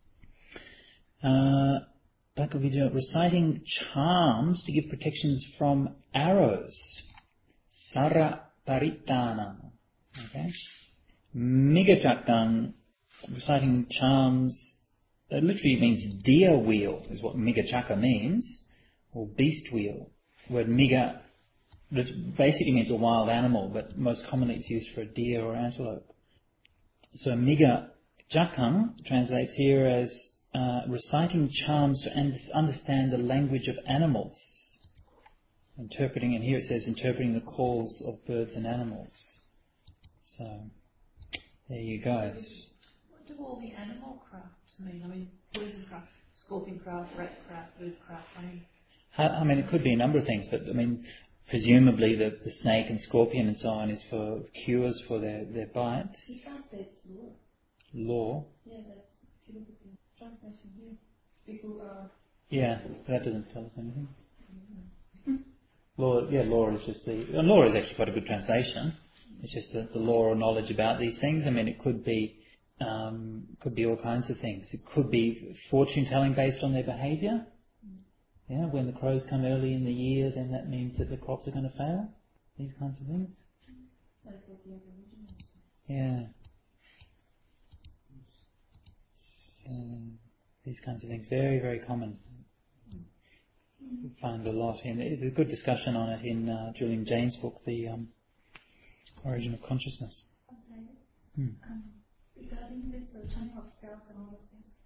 Speaker 1: live. Bhakavijaya, reciting charms to give protections from arrows. Sara Paritana. Okay. Migachakang, reciting charms. That literally means deer wheel, is what Migachaka means, or beast wheel. The word Miga basically means a wild animal, but most commonly it's used for a deer or antelope. So Migachakam translates here as reciting charms to understand the language of animals. Interpreting, and here it says interpreting the calls of birds and animals. So, there you go.
Speaker 2: What do all the animal crafts mean? I mean, poison craft, scorpion craft, rat craft, bird craft.
Speaker 1: I mean, it could be a number of things, but I mean, presumably the snake and scorpion and so on is for cures for their bites.
Speaker 3: He translates law.
Speaker 1: Law.
Speaker 3: Yeah, that's if you look at the translation here. People are.
Speaker 1: Yeah, that doesn't tell us anything. Law, law is just law is actually quite a good translation. It's just the law or knowledge about these things. I mean, it could be all kinds of things. It could be fortune telling based on their behaviour. Yeah, when the crows come early in the year, then that means that the crops are going to fail. These kinds of things.
Speaker 3: Like what the Aboriginals.
Speaker 1: Yeah. These kinds of things, very, very common. You find a lot in. There's a good discussion on it in Julian James' book, The Origin of Consciousness.
Speaker 3: Regarding this turning of cells and all those things,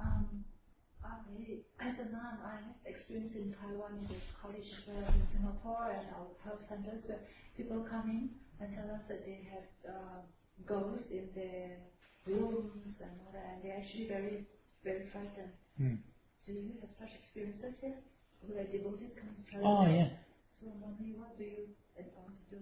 Speaker 3: as a nun, I have experience in Taiwan in this college as well as in Singapore and our health centers where people come in and tell us that they have ghosts in their rooms and all that, and they're actually very, very frightened. Do you have such experiences here? Where devotees come and tell
Speaker 1: Oh,
Speaker 3: them?
Speaker 1: yeah.
Speaker 3: So, Mommy, what do you advise to do?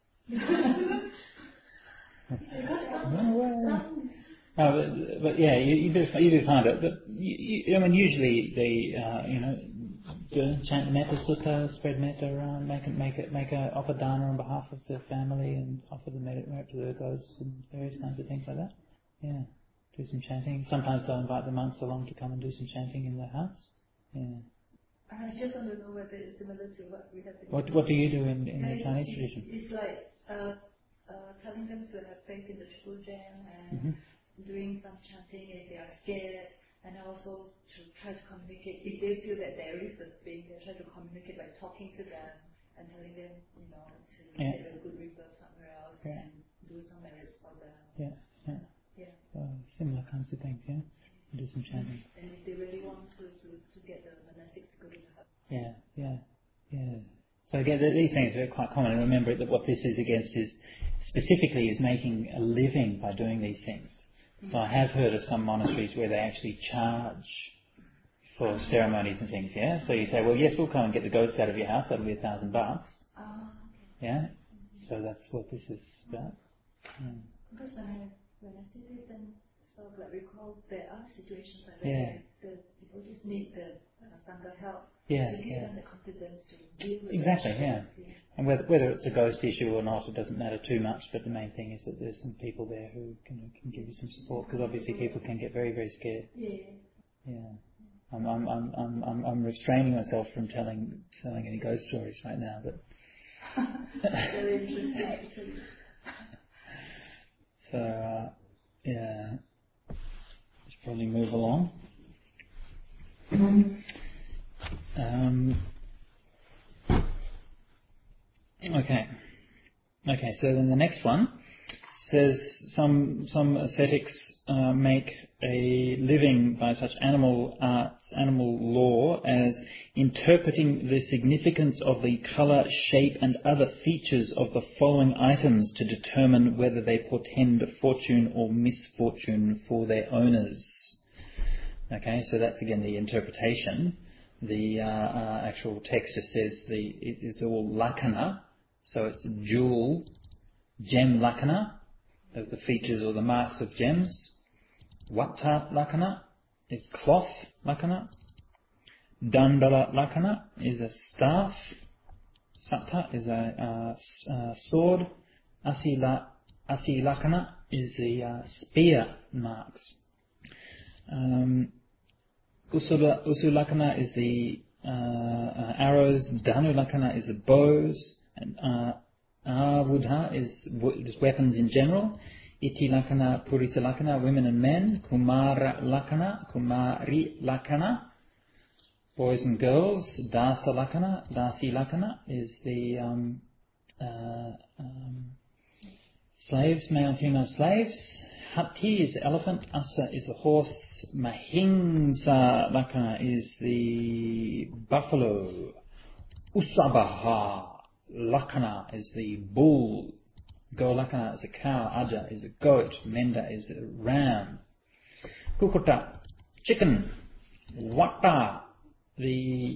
Speaker 1: But yeah, you do find it. But I mean, usually they chant the Metta Sutta, spread Metta around, offer dana on behalf of the family, and offer the Metta to the ghosts and various kinds of things like that. Yeah, do some chanting. Sometimes they'll invite the monks along to come and do some chanting in the house. Yeah.
Speaker 3: I just want to know whether it's similar to what we have been
Speaker 1: What do you do in the Chinese tradition?
Speaker 3: It's like telling them to have faith in the Triple Gem and doing some chanting if they are scared, and also to try to communicate. If they feel that there is a being, they try to communicate by talking to them and telling them, to take a good rebirth somewhere else and do some merits for them.
Speaker 1: Yeah. Similar kinds of things, yeah? Do some chanting.
Speaker 3: And if they really want to get the monastics to go to the house.
Speaker 1: Yeah. So again, these things are quite common. And remember that what this is against is making a living by doing these things. So I have heard of some monasteries where they actually charge for ceremonies and things, yeah? So you say, well, yes, we'll come and get the ghosts out of your house, that'll be $1,000.
Speaker 3: Okay.
Speaker 1: Yeah? So that's what this is about.
Speaker 3: Because when I see this, then sort of like recall there are situations like that where the devotees need the Sangha help to give them the confidence to deal with
Speaker 1: Exactly, And whether it's a ghost issue or not, it doesn't matter too much. But the main thing is that there's some people there who can give you some support, because obviously people can get very, very scared. Yeah. I'm restraining myself from telling any ghost stories right now, but.
Speaker 3: Very interesting.
Speaker 1: So let's probably move along. Okay. So then the next one says some ascetics make a living by such animal arts, animal law, as interpreting the significance of the colour, shape and other features of the following items to determine whether they portend fortune or misfortune for their owners. Okay, so that's again the interpretation. The actual text just says it's all lakana, so it's jewel, gem lakana, the features or the marks of gems. Vatta lakana is cloth lakana. Dandala lakana is a staff. Satta is a sword. Asi lakana is the spear marks. Usulakana is the arrows. Danu lakana is the bows. And Avudha is just weapons in general. Iti lakana, Purisa lakana, women and men. Kumara lakana, Kumari lakana, boys and girls. Dasa lakana, Dasi lakana is the slaves, male and female slaves. Hati is the elephant. Asa is the horse. Mahingsa lakana is the buffalo. Usabaha lakana is the bull. Go lakana is a cow. Aja is a goat. Menda is a ram. Kukuta, chicken. Wata, the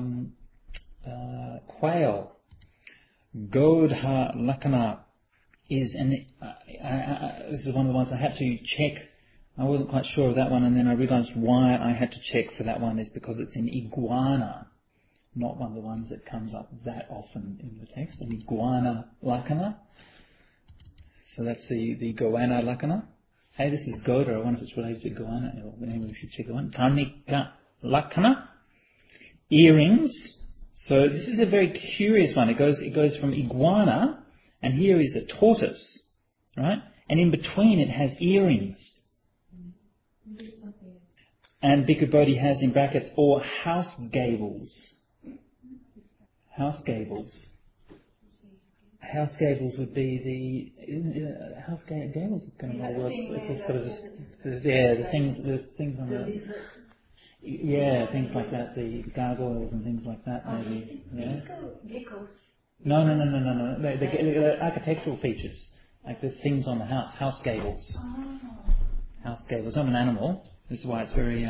Speaker 1: quail. Godha lakana is this is one of the ones I had to check. I wasn't quite sure of that one, and then I realised why I had to check for that one is because it's an iguana, not one of the ones that comes up that often in the text. An iguana lakana. So that's the goana lakana. Hey, this is Goda. I wonder if it's related to goana. Anyway, we should check that one. Tanika lakana. Earrings. So this is a very curious one. It goes from iguana, and here is a tortoise, right? And in between it has earrings. And Bhikkhu Bodhi has in brackets, or house gables. House gables. House gables would be the house gables. Kind of all it's sort of the things on the things like that, the gargoyles and things like that, maybe. Yeah. No. The architectural features, like the things on the house gables. House gables, not an animal. This is why it's very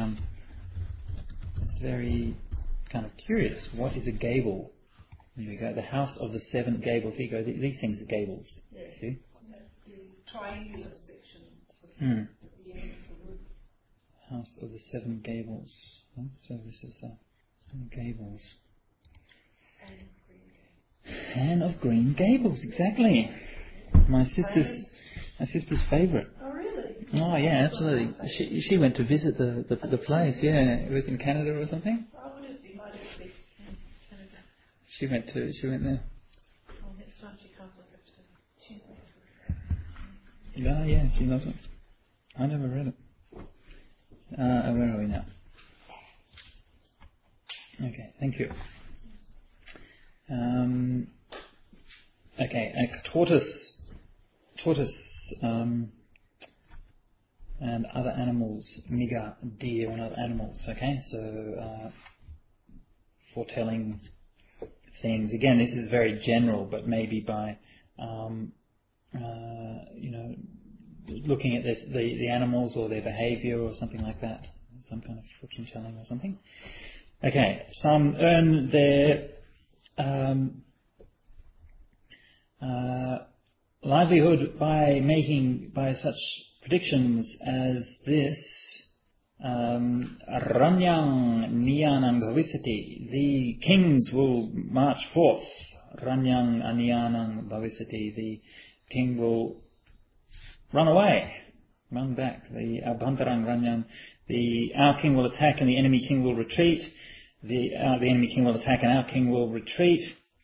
Speaker 1: kind of curious. What is a gable? Here we go. The house of the 7 gables. Here you go. These things are gables.
Speaker 2: Yes.
Speaker 1: See?
Speaker 2: The triangular section of the end of the roof.
Speaker 1: House of the 7 gables. Oh, so this is 7 gables. Anne of Green Gables, exactly. My sister's favourite.
Speaker 2: Oh, really?
Speaker 1: Oh yeah, absolutely. She went to visit the place. Yeah, it was in Canada or something.
Speaker 2: I would have been, might have been in Canada.
Speaker 1: She went there.
Speaker 2: Oh, next time she comes, I'll have to.
Speaker 1: Yeah, she loves it. I never read it. Where are we now? Okay, thank you. Okay, tortoise, and other animals, miga, deer, and other animals. Okay, so foretelling things. Again, this is very general, but maybe by looking at the animals or their behaviour or something like that, some kind of fortune telling or something. Okay, some earn their livelihood by such predictions as this. Ranyang Niyanang Bhavisati. The kings will march forth. Ranyang Aniyanang Bhavisati. The king will run away, run back. The Abhantarang Ranyang. Our king will attack and the enemy king will retreat. The enemy king will attack and our king will retreat.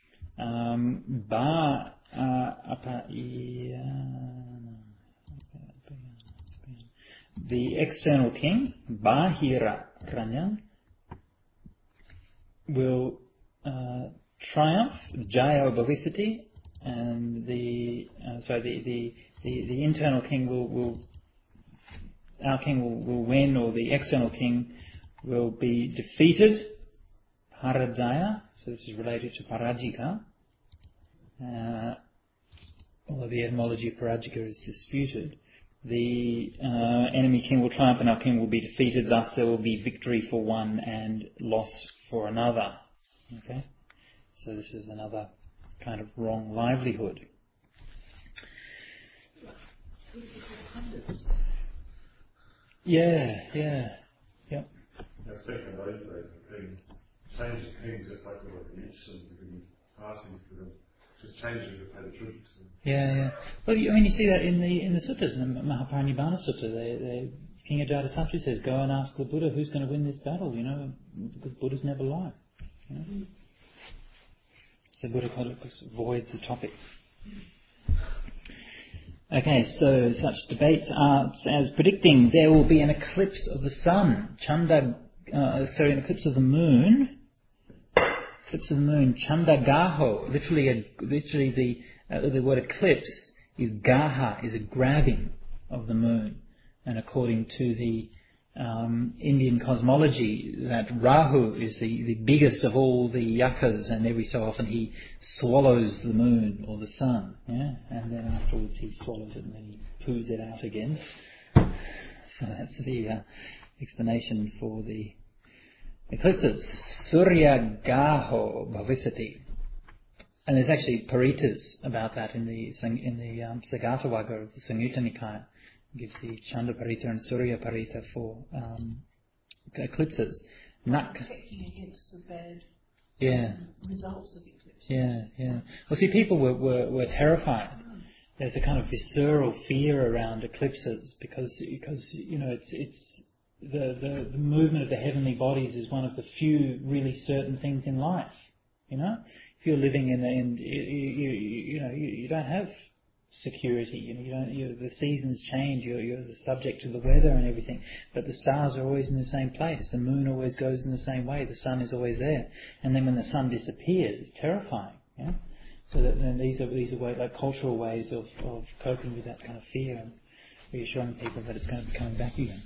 Speaker 1: The external king, Bahira Ranyang, will triumph, Jaya Bhavisati, and the internal king our king will win, or the external king will be defeated, Parajaya. So this is related to Parajika. Although the etymology of Parajika is disputed, the enemy king will triumph and our king will be defeated. Thus there will be victory for one and loss for another. Okay, so this is another kind of wrong livelihood. Yeah.
Speaker 4: Now, speaking of those days, the kings, changing kings just like the elections, you can be asking for them, just changing to pay the tribute to them.
Speaker 1: Yeah. Well, you see that in the suttas, in the Mahaparinibbana Sutta. The King Ajatasattu says, "Go and ask the Buddha who's going to win this battle." Because Buddhas never lie. So Buddha kind of avoids the topic. Okay, so such debates are as predicting there will be an eclipse of the sun, an eclipse of the moon. Eclipse of the moon, Chandagaho. Literally the word eclipse is gaha, is a grabbing of the moon. And according to the Indian cosmology, that Rahu is the biggest of all the yakas, and every so often he swallows the moon or the sun, and then afterwards he swallows it and then he poos it out again. So that's the explanation for the eclipses. Surya Gaho Bhavisati. And there's actually paritas about that in the Sagatavagga of the Samyutta Nikaya. It gives the Chanda Parita and Surya Parita for eclipses.
Speaker 2: Protecting against the bad results of eclipses.
Speaker 1: Yeah. Well, see, people were terrified. There's a kind of visceral fear around eclipses because it's the movement of the heavenly bodies is one of the few really certain things in life. If you're living you don't have security. The seasons change. You're subject to the weather and everything. But the stars are always in the same place. The moon always goes in the same way. The sun is always there. And then when the sun disappears, it's terrifying. So then these are like cultural ways of coping with that kind of fear and reassuring people that it's going to be coming back again.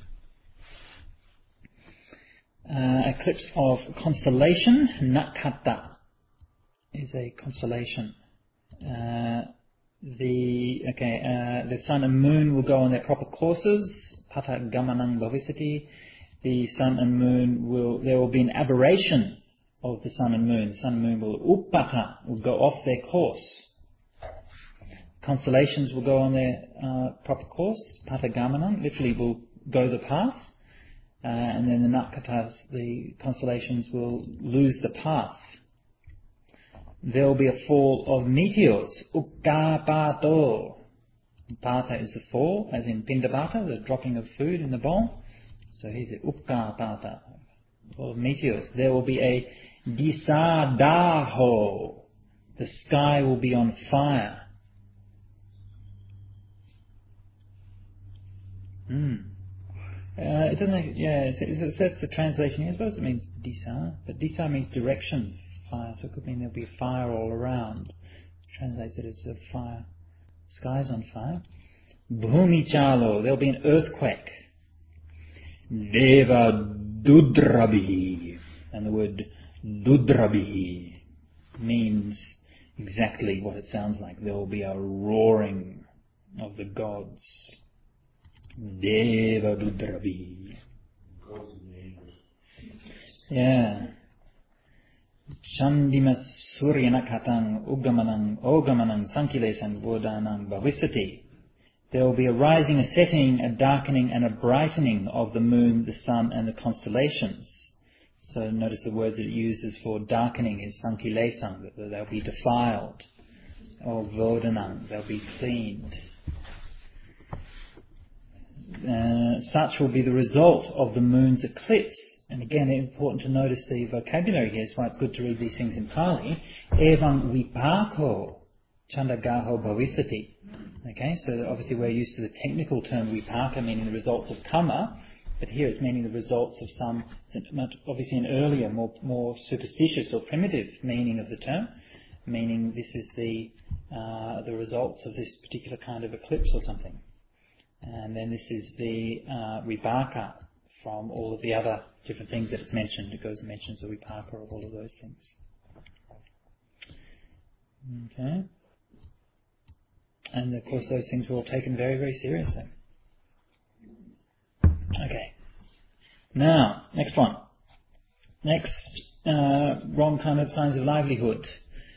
Speaker 1: Eclipse of constellation, Nakata is a constellation. The sun and moon will go on their proper courses. Pata gamanang bhavisati. The sun and moon there will be an aberration of the sun and moon. The sun and moon will go off their course. Constellations will go on their proper course. Pata gamanang, literally will go the path. And then the nakatas, the constellations, will lose the path. There will be a fall of meteors. Ukkapato. Pata is the fall, as in pindapata, the dropping of food in the bowl. So here's the ukkapato, fall of meteors. There will be a disadaho. The sky will be on fire. It doesn't. That's the translation here. I suppose it means disa, but disa means direction, fire. So it could mean there'll be fire all around. It translates it as a fire. Sky's on fire. Bhumi chalo. There'll be an earthquake. Deva dudrabihi, and the word dudrabihi means exactly what it sounds like. There will be a roaring of the gods. Deva dudrabihi. Yeah. Chandima suryanakatang ogamanang sankilesan bodhanang bhavisati. There will be a rising, a setting, a darkening and a brightening of the moon, the sun and the constellations. So notice the word that it uses for darkening is sankilesang, that they'll be defiled. Or vodhanang, they'll be cleaned. Such will be the result of the moon's eclipse. And again, it's important to notice the vocabulary here. It's why it's good to read these things in Pali. Evam vipako chandagaho bhavisati. Okay, so obviously we're used to the technical term vipaka, meaning the results of karma, but here it's meaning the results of some, obviously an earlier, more superstitious or primitive meaning of the term, meaning this is the results of this particular kind of eclipse or something. And then this is the vipaka from all of the other different things that it's mentioned. It goes and mentions the vipaka of all of those things. Okay. And of course those things were all taken very, very seriously. Okay. Now, next one. Next, wrong kind of signs of livelihood.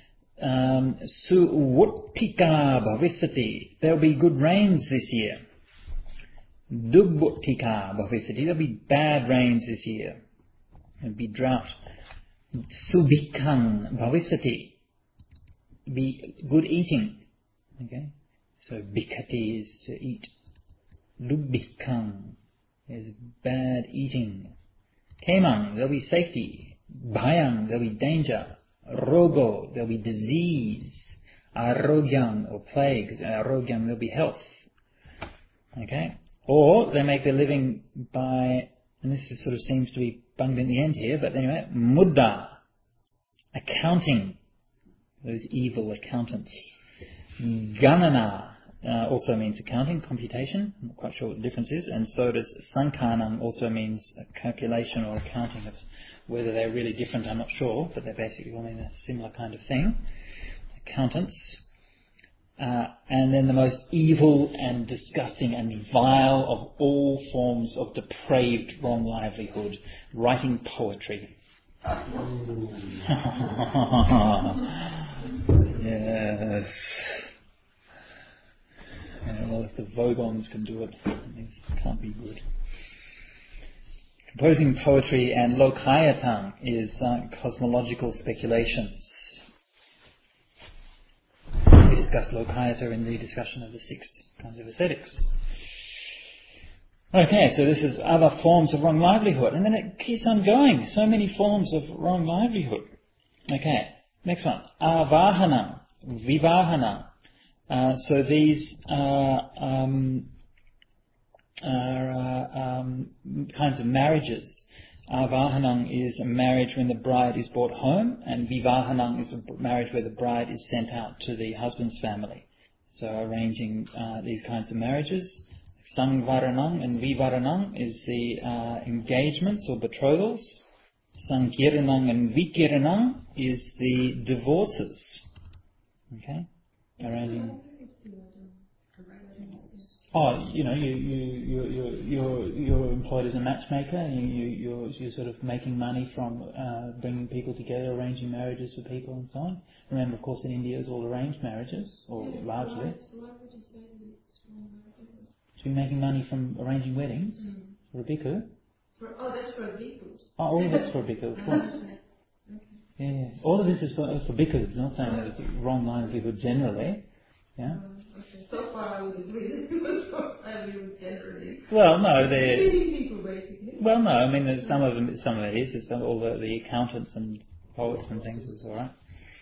Speaker 1: Suvuttika bhavisati. There'll be good rains this year. Dubbutika bhavisati. There'll be bad rains this year. There'll be drought. Subikang bhavisati. Be good eating. Okay. So bikati is to eat. Dubbikang is bad eating. Kemang, there'll be safety. Bhayang, there'll be danger. Rogo, there'll be disease. Arogyam, or plague. Arogyam, there'll be health. Okay? Or they make their living by, and this sort of seems to be bunged in the end here, but anyway, mudda, accounting. Those evil accountants. Ganana also means accounting, computation. I'm not quite sure what the difference is. And so does sankanam, also means a calculation or accounting. Of whether they're really different, I'm not sure, but they basically all mean a similar kind of thing. Accountants. And then the most evil and disgusting and vile of all forms of depraved wrong livelihood, writing poetry. Yes. Yeah, well, if the Vogons can do it, it can't be good. Composing poetry and lokayatang is cosmological speculations. We discussed lokayata in the discussion of the 6 kinds of ascetics. Okay, so this is other forms of wrong livelihood. And then it keeps on going. So many forms of wrong livelihood. Okay, next one. Avahanam, vivahanam. So these are kinds of marriages. Avahanam is a marriage when the bride is brought home, and vivahanam is a marriage where the bride is sent out to the husband's family. So arranging these kinds of marriages. Sangvaranam and vivaranam is the engagements or betrothals. Sankiranam and vikiranam is the divorces. Okay? Arranging. Oh, you're employed as a matchmaker, and you're sort of making money from bringing people together, arranging marriages for people, and so on. Remember, of course, in India it's all arranged marriages, or largely.
Speaker 2: So why would you say that it's wrong?
Speaker 1: So you're making money from arranging weddings for a bhikkhu.
Speaker 2: That's for a bhikkhu.
Speaker 1: Oh, all of it's for a bhikkhu, of course. Yeah. All of this is for bhikkhus. Not saying that it's wrong livelihood generally. Yeah.
Speaker 2: Okay. So far, I would agree that it was wrong livelihood generally.
Speaker 1: Well, no, they're.
Speaker 2: People basically.
Speaker 1: Well, no. I mean, there's some of it is. It's all the accountants and poets and things is all right.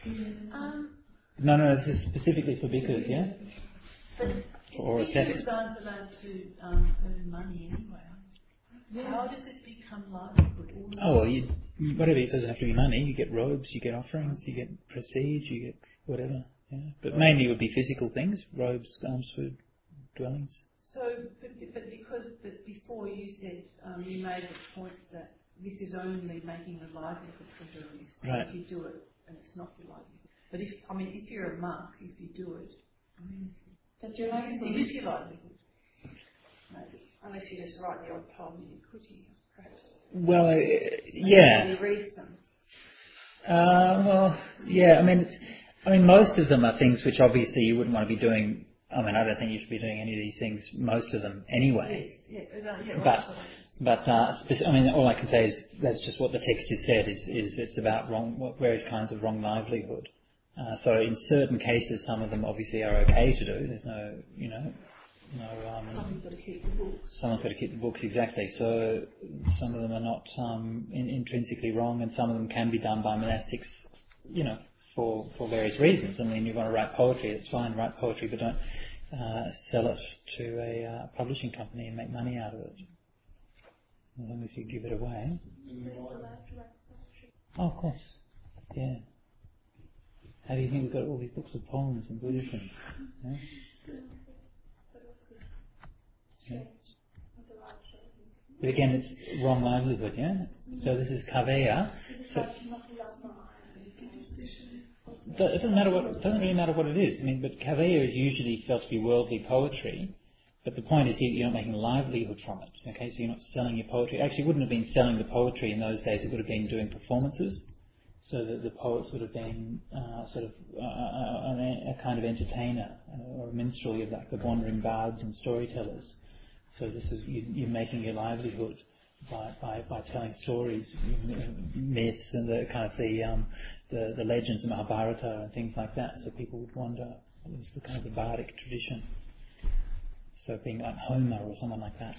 Speaker 1: No, this is specifically for bhikkhus, yeah.
Speaker 3: But
Speaker 1: or ascetics.
Speaker 3: Bhikkhus aren't allowed to earn money anyway. How does it become livelihood?
Speaker 1: Oh, well, whatever. It doesn't have to be money. You get robes, you get offerings, you get prestige, you get whatever. Yeah. But mainly it would be physical things: robes, alms, food, dwellings.
Speaker 3: So, but before you said you made the point that this is only making a livelihood from doing this. So
Speaker 1: right.
Speaker 3: If you do it, and it's not your livelihood. But if you're a monk, if you do it, but your livelihood is your livelihood. Maybe. Unless you just write the odd poem in Kuti, perhaps.
Speaker 1: Well, yeah.
Speaker 3: You read them.
Speaker 1: Well, yeah. I mean, most of them are things which obviously you wouldn't want to be doing. I mean, I don't think you should be doing any of these things. Most of them, anyway.
Speaker 3: Yes. Yeah.
Speaker 1: But I mean, all I can say is that's just what the text has said. Is it's about various kinds of wrong livelihood. So in certain cases, some of them obviously are okay to do. There's no.
Speaker 3: Someone's got to keep the books.
Speaker 1: Someone's got to keep the books, exactly. So some of them are not intrinsically wrong, and some of them can be done by monastics, for various reasons. I mean, you want to write poetry, it's fine, write poetry, but don't sell it to a publishing company and make money out of it. As long as you give it away. Oh, of course. Yeah. How do you think we've got all these books of poems and Buddhism? Yeah? Yeah. But again, it's wrong livelihood, yeah? So this is kaveya. So it doesn't really matter what it is. I mean, but kaveya is usually felt to be worldly poetry. But the point is here, you're not making a livelihood from it. Okay, so you're not selling your poetry. Actually, it wouldn't have been selling the poetry in those days. It would have been doing performances. So that the poets would have been a kind of entertainer or a minstrel, like the wandering bards and storytellers. So this is you're making your livelihood by telling stories, myths, and the kind of the legends of Mahabharata and things like that. So people would wonder, it was the kind of the bardic tradition. So being like Homer or someone like that.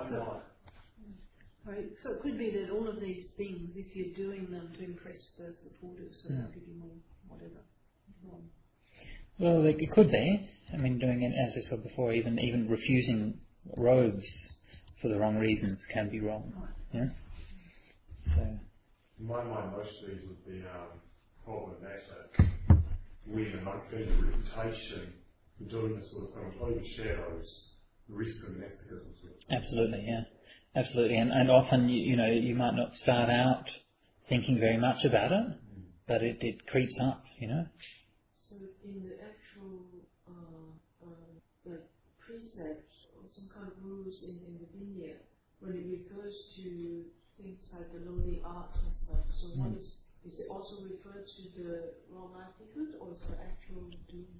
Speaker 2: So it could be that all of these things, if you're doing them to impress the supporters, so they'll give you more, whatever.
Speaker 1: Well, it could be. I mean, doing it, as I said before, even refusing robes for the wrong reasons can be wrong. Yeah. So.
Speaker 4: In my mind, most of these would be problem that we in the monk gain a reputation for doing this sort of thing, which overshadows the risk of monasticism.
Speaker 1: Absolutely, yeah. Absolutely, and often you might not start out thinking very much about it, but it creeps up,
Speaker 2: So in the actual precepts or some kind of rules in the Vinaya, when it refers to things like the lowly art and stuff, so what is it also referred to the wrong livelihood, or is it actual doing?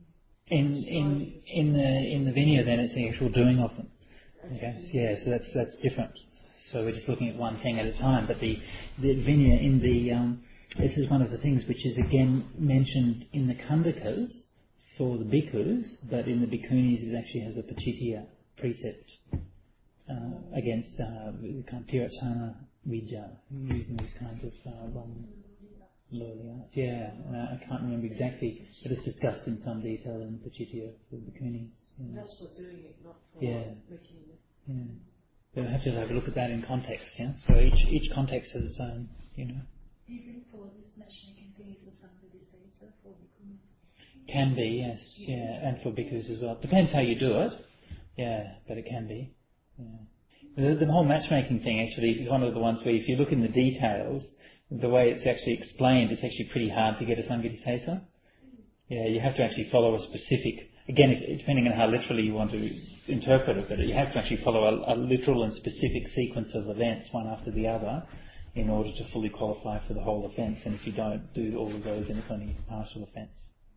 Speaker 1: In the Vinaya, then it's the actual doing of them. Okay. Yeah, so that's different. So we're just looking at one thing at a time. But the Vinaya this is one of the things which is again mentioned in the Kandakas for the bhikkhus, but in the bhikkhunis it actually has a pachitya precept against the kind of Tiratana Vidya, using these kinds of lowly arts. Yeah, I can't remember exactly, but it's discussed in some detail in the pachitya for the bhikkhunis. Yeah.
Speaker 2: That's for doing it, not for making it.
Speaker 1: Yeah. But we have to have a look at that in context, yeah? So each context has its own,
Speaker 3: Even for this matchmaking thing, is somebody says that for bhikkhus?
Speaker 1: Can be, yes, yeah, and for bhikkhus as well. Depends how you do it, yeah, but it can be. Yeah. The whole matchmaking thing actually is one of the ones where if you look in the details, the way it's actually explained, it's actually pretty hard to get a Sanghatisesa. Yeah, you have to actually follow a specific again, depending on how literally you want to interpret it, but you have to actually follow a literal and specific sequence of events, one after the other, in order to fully qualify for the whole offence. And if you don't do all of those, then it's only a partial offence.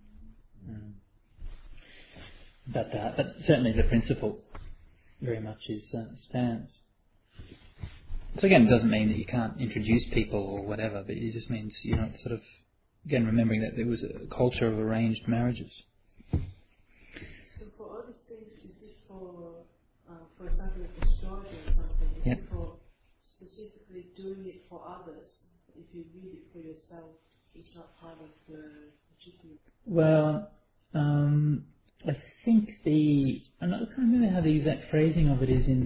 Speaker 1: But certainly the principle very much stands. So again, it doesn't mean that you can't introduce people or whatever, but it just means, sort of, again, remembering that there was a culture of arranged marriages.
Speaker 2: So for other states, is it for example, astrology or something, is it for specifically doing it for others? If you read it for yourself, it's not part of the particular...
Speaker 1: Well, I think I can't remember how the exact phrasing of it is in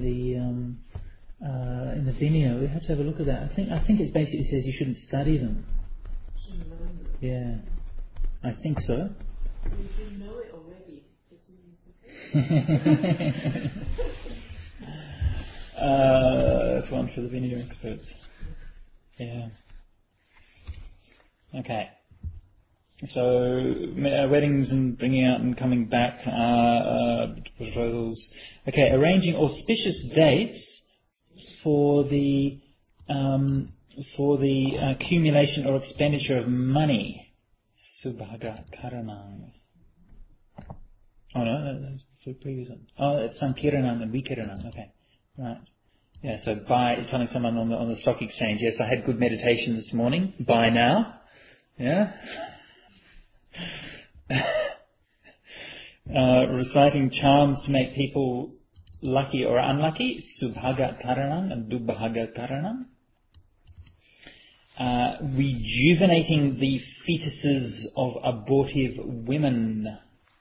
Speaker 1: the Vinaya. We have to have a look at that. I think it basically says you shouldn't study them.
Speaker 2: Shouldn't learn them.
Speaker 1: Yeah, I think so.
Speaker 2: If you know it already, doesn't mean it's okay.
Speaker 1: That's one for the Vinaya experts. Yeah. Okay. So weddings and bringing out and coming back, betrothals. Okay, arranging auspicious dates for the accumulation or expenditure of money. Subhaga karanang. Oh no, that's the previous one. Oh, it's sankiranang and vikiranang. Okay, right. Yeah, so buy, telling someone on the stock exchange, yes, I had good meditation this morning. Buy now. Yeah. Reciting charms to make people lucky or unlucky, subhaga karanang and dubhaga karanang. Rejuvenating the fetuses of abortive women,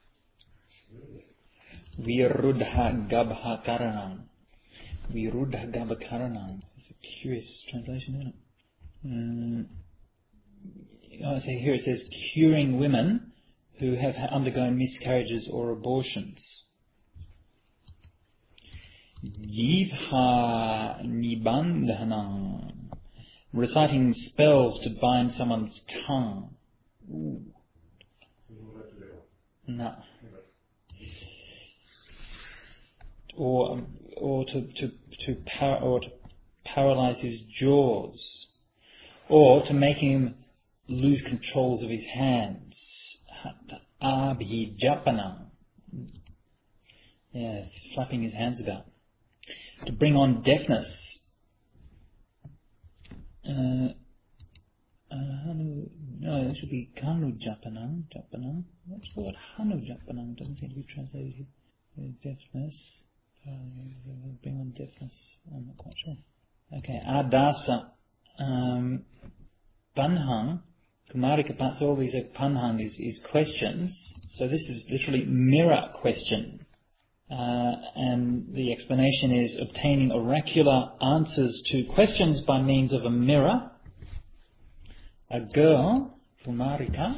Speaker 1: virudha gabha karanang. Virudha gabha karanang. It's a curious translation, isn't it? So here it says curing women who have undergone miscarriages or abortions. Yivha nibandhanam. Reciting spells to bind someone's tongue. Ooh. No. Or to paralyze his jaws. Or to make him lose controls of his hands. Abhijapanam. Yeah, flapping his hands about. To bring on deafness. No, it should be Kanu Japanam. What's the word? Hanu Japanam doesn't seem to be translated here. Deafness. Bring on deafness. I'm not quite sure. Okay, Adasa. Panhang. Kumarika, so all these are panhang is questions. So this is literally mirror question. And the explanation is obtaining oracular answers to questions by means of a mirror. A girl, Kumarika,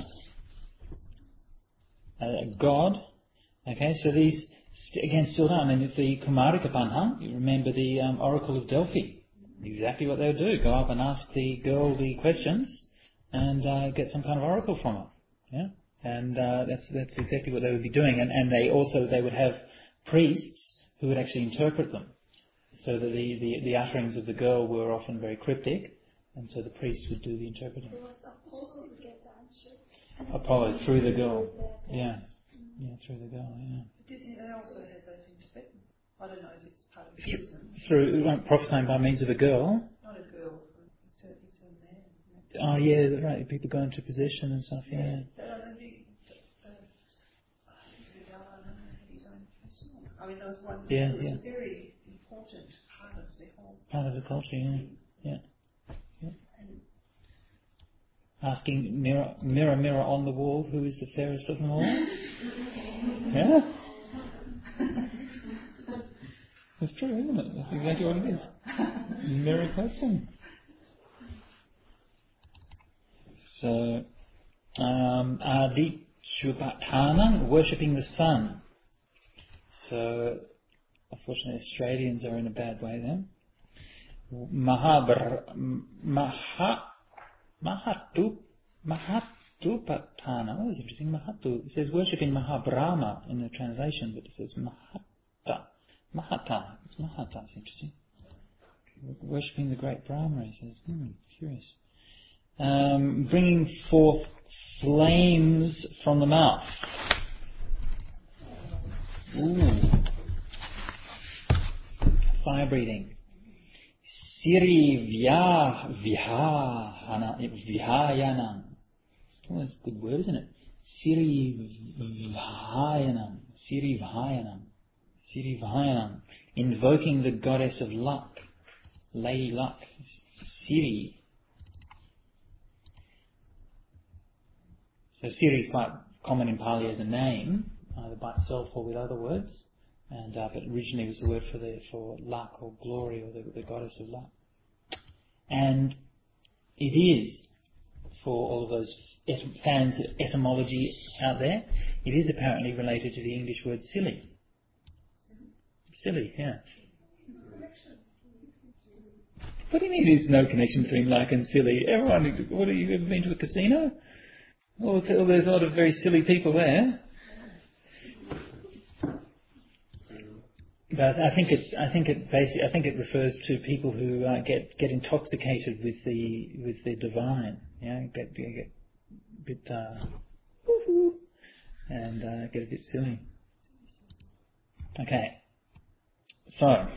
Speaker 1: a god. Okay, so these, again, still don't. I mean, if the Kumarika Panhang, you remember the Oracle of Delphi. Exactly what they would do. Go up and ask the girl the questions and get some kind of oracle from her. Yeah? And that's exactly what they would be doing. And they would have priests who would actually interpret them. So that the utterings of the girl were often very cryptic, and so the priest would do the interpreting.
Speaker 6: It was Apollo who gave the answer.
Speaker 1: Apollo, through the girl. Yeah. Yeah, through the girl, yeah.
Speaker 2: Didn't they also have those in Tibetan? I don't know if it's part of Buddhism.
Speaker 1: Through prophesying by means of a girl.
Speaker 2: Not a girl, it's a man.
Speaker 1: Oh yeah, that's right. People go into position and stuff. Yeah.
Speaker 2: I mean, there was one.
Speaker 1: Yeah,
Speaker 2: it was a very important part of the whole.
Speaker 1: Part of the culture, yeah. Yeah. Asking mirror, mirror on the wall, who is the fairest of them all? Yeah. It's true, isn't it? That's exactly what it is. Mirror question. So, Adityapatanam, worshipping the sun. So, unfortunately, Australians are in a bad way then. Mahastupatthana. Oh, that's interesting. Mahatu. It says worshipping Mahabrahma in the translation, but it says Mahata. Mahata. It's Mahata. It's interesting. Worshipping the great Brahma, he says. Curious. Bringing forth flames from the mouth. Ooh. Fire breathing. Siri Vihayanam. Oh, that's a good word, isn't it? Siri Vihayanam. Siri Vihayanam. Siri Vihayanam. Invoking the goddess of luck. Lady Luck. Siri. So Siri is quite common in Pali as a name, either by itself or with other words. And but originally it was the word for luck or glory or the goddess of luck. And it is, for all of those fans of etymology out there, it is apparently related to the English word silly. Silly, yeah. What do you mean there's no connection between luck and silly? Everyone, what, have you ever been to a casino? Well, there's a lot of very silly people there. But I think it refers to people who get intoxicated with the divine, get a bit and get a bit silly. Okay, so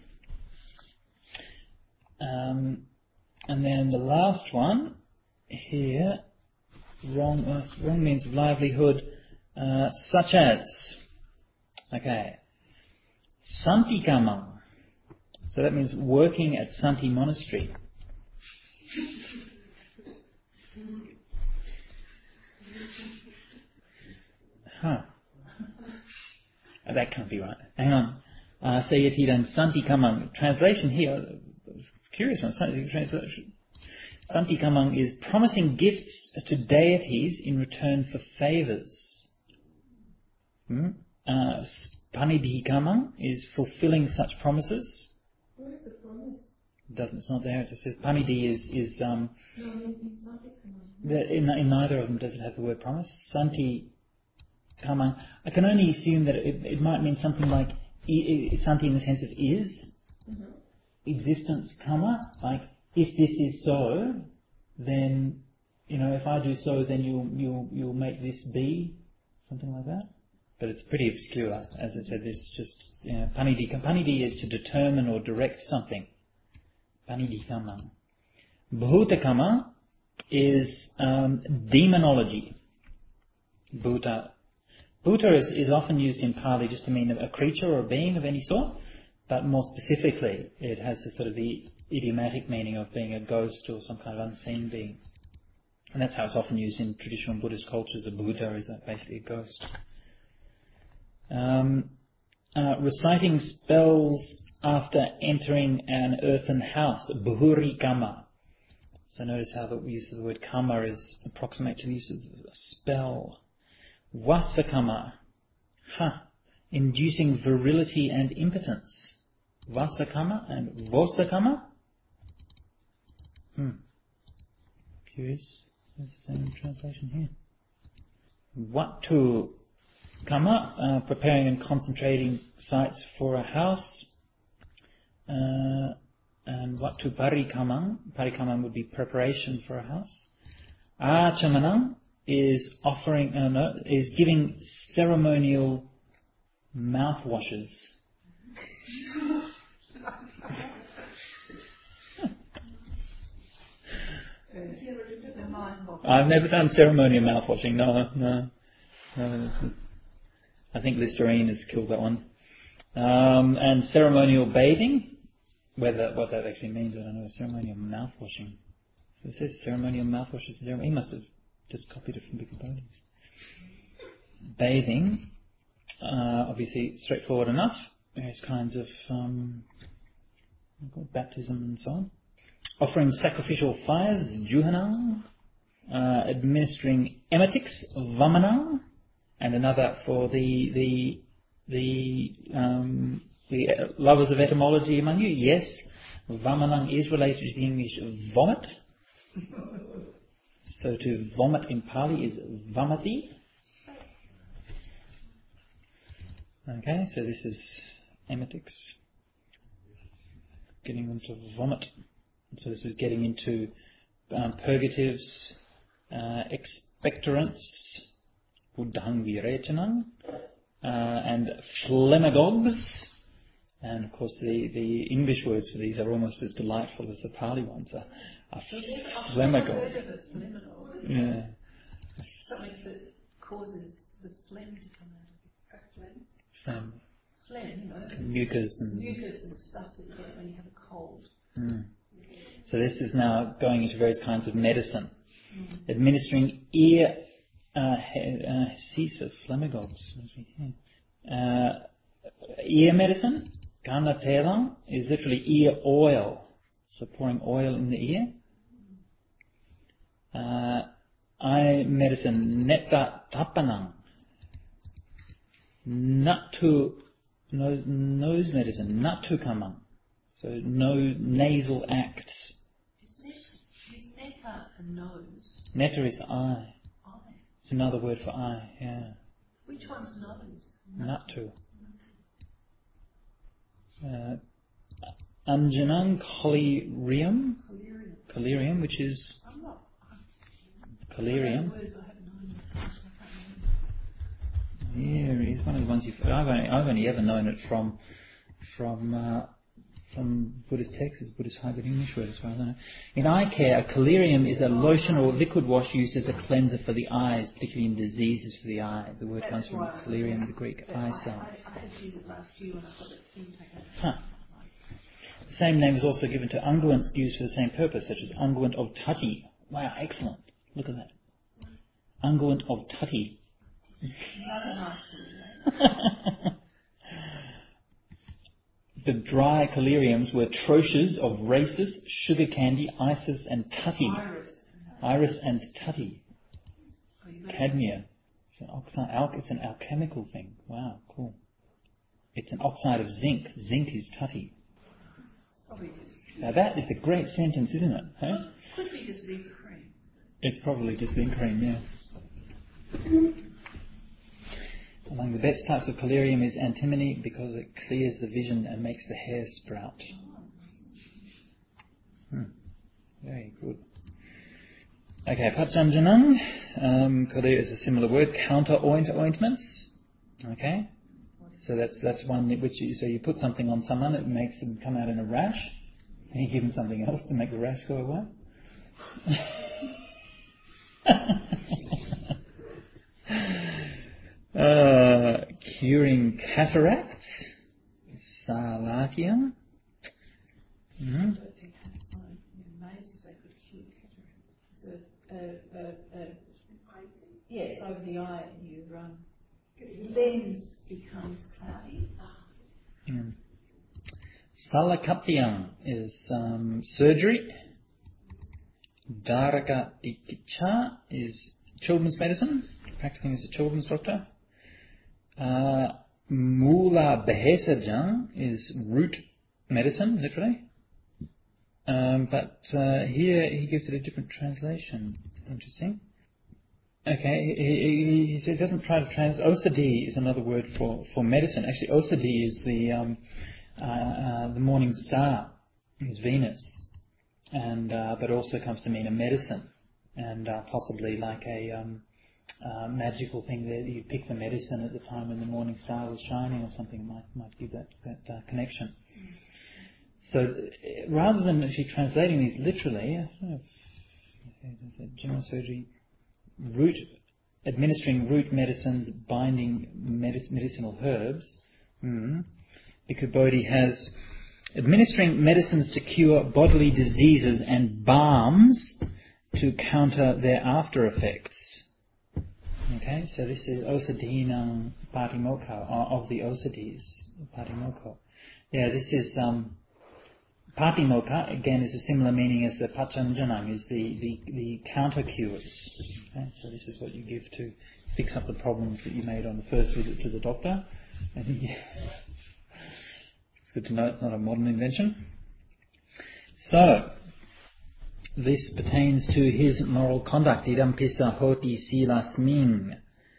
Speaker 1: and then the last one here, wrong means of livelihood, such as, okay. Santi Kamang. So that means working at Santi Monastery. That can't be right. Hang on. Sayatidang Santi Kamang. Translation here, I was curious on translation. Santi Kamang is promising gifts to deities in return for favours. Panidhi Kamang is fulfilling such promises.
Speaker 2: What is the promise?
Speaker 1: It's not there. It just says Panidhi is in neither of them does it have the word promise. Santi Kamang. I can only assume that it might mean something like Santi in the sense of is. Existence Kama. Like if this is so, then if I do so, then you'll make this be. Something like that. But it's pretty obscure, as it says. It's just Panidhi. Panidhi is to determine or direct something. Panidhi Kama. Bhuta Kama is demonology. Bhuta is often used in Pali just to mean a creature or a being of any sort, but more specifically, it has the sort of the idiomatic meaning of being a ghost or some kind of unseen being, and that's how it's often used in traditional Buddhist cultures. A Buddha is basically a ghost. Reciting spells after entering an earthen house, Bhuri Kama. So notice how the use of the word Kama is approximate to the use of a spell. Vasakama, inducing virility and impotence. Vasakama and Vosakama. Curious. There's the same translation here. Vatu Kama, preparing and concentrating sites for a house. And Vatu Parikamang. Parikamang would be preparation for a house. Achamanang is is giving ceremonial mouthwashes. I've never done ceremonial mouthwashing. No. I think Listerine has killed that one. And ceremonial bathing. What that actually means, I don't know. Ceremonial mouthwashing. So it says ceremonial mouthwashes. He must have just copied it from Wikipedia. Bathing. Obviously straightforward enough. Various kinds of baptism and so on. Offering sacrificial fires, juhanang. Administering emetics, vamanang. And another for the lovers of etymology among you. Yes, vamanang is related to the English vomit. So to vomit in Pali is vamati. Okay, so this is emetics. Getting them to vomit. So this is getting into purgatives, expectorants, buddhang virechanang, and phlegmagogues. And of course the English words for these are almost as delightful as the Pali ones. A phlegmagogue. Yeah.
Speaker 2: Something that causes the phlegm to come out of it. Phlegm,
Speaker 1: Mucus and
Speaker 2: stuff that you get when you have a cold.
Speaker 1: So this is now going into various kinds of medicine. Administering ear phlegmagogues. Ear medicine, kana telang, is literally ear oil. So pouring oil in the ear. Eye medicine, netta tapanang. Nose medicine, nattukamang. So nasal acts.
Speaker 2: Is netta a nose?
Speaker 1: Netta is eye.
Speaker 2: Eye.
Speaker 1: It's another word for eye, yeah.
Speaker 2: Which one's nose?
Speaker 1: Nattu. Anjanang collyrium. Collyrium, which is collyrium. Yeah, it's one of the ones I've only ever known it from Buddhist texts. It's Buddhist hybrid English word as far as I know. In eye care, a collyrium is a lotion or liquid wash used as a cleanser for the eyes, particularly in diseases for the eye. The word comes from collyrium, the Greek eye cell.
Speaker 2: I had to use it last year when I got it taken.
Speaker 1: The same name is also given to unguents used for the same purpose, such as unguent of Tati. Wow, excellent. Look at that. Unguent of Tati. The dry collyriums were troches of races, sugar candy, isis and tutty. Iris and tutty. Cadmia. It's an oxide. It's an alchemical thing. Wow, cool. It's an oxide of zinc. Zinc is tutty. Now that is a great sentence, isn't it? Hey?
Speaker 2: Could be just zinc cream.
Speaker 1: It's probably just zinc cream, yeah. Among the best types of collyrium is antimony because it clears the vision and makes the hair sprout. Very good. Okay, Pachanjanang. Collyrium is a similar word. Counter ointments. Okay. So that's one which you put something on someone, it makes them come out in a rash, and you give them something else to make the rash go away. Curing cataracts, Salakia.
Speaker 2: Yes, over the eye, your lens becomes cloudy.
Speaker 1: Salakapyam is surgery. Dharaka Ikicha is children's medicine, practicing as a children's doctor. Mula Behesajang is root medicine, literally. But here he gives it a different translation. Interesting. Okay, he said he doesn't try to translate. Osadi is another word for medicine. Actually, Osadi is the morning star, is Venus, and but also comes to mean a medicine, and possibly like a magical thing that you pick the medicine at the time when the morning star was shining or something might give that connection. So rather than actually translating these literally, general surgery, administering root medicines, binding medicinal herbs. Bhikkhu Bodhi has administering medicines to cure bodily diseases and balms to counter their after effects. Okay, so this is Osadinam Patimokkha, of the Osadis, Patimokkha. Yeah, this is Patimokkha, again, is a similar meaning as the Pachanjanam, is the counter cures. Okay, so this is what you give to fix up the problems that you made on the first visit to the doctor. It's good to know it's not a modern invention. So, this pertains to his moral conduct. Idam pissa hoti silasming.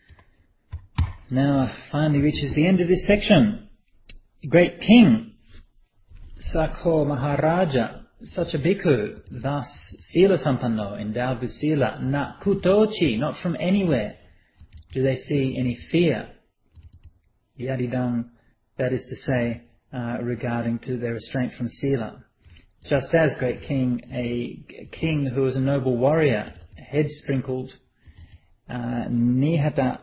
Speaker 1: Now finally reaches the end of this section. Great king, Sakho Maharaja, such a bhikkhu, thus sila sampanno, endowed with sila, na kutochi, not from anywhere do they see any fear. Yadidam, that is to say, regarding to their restraint from sila. Just as, great king, a king who is a noble warrior, head sprinkled, nihata,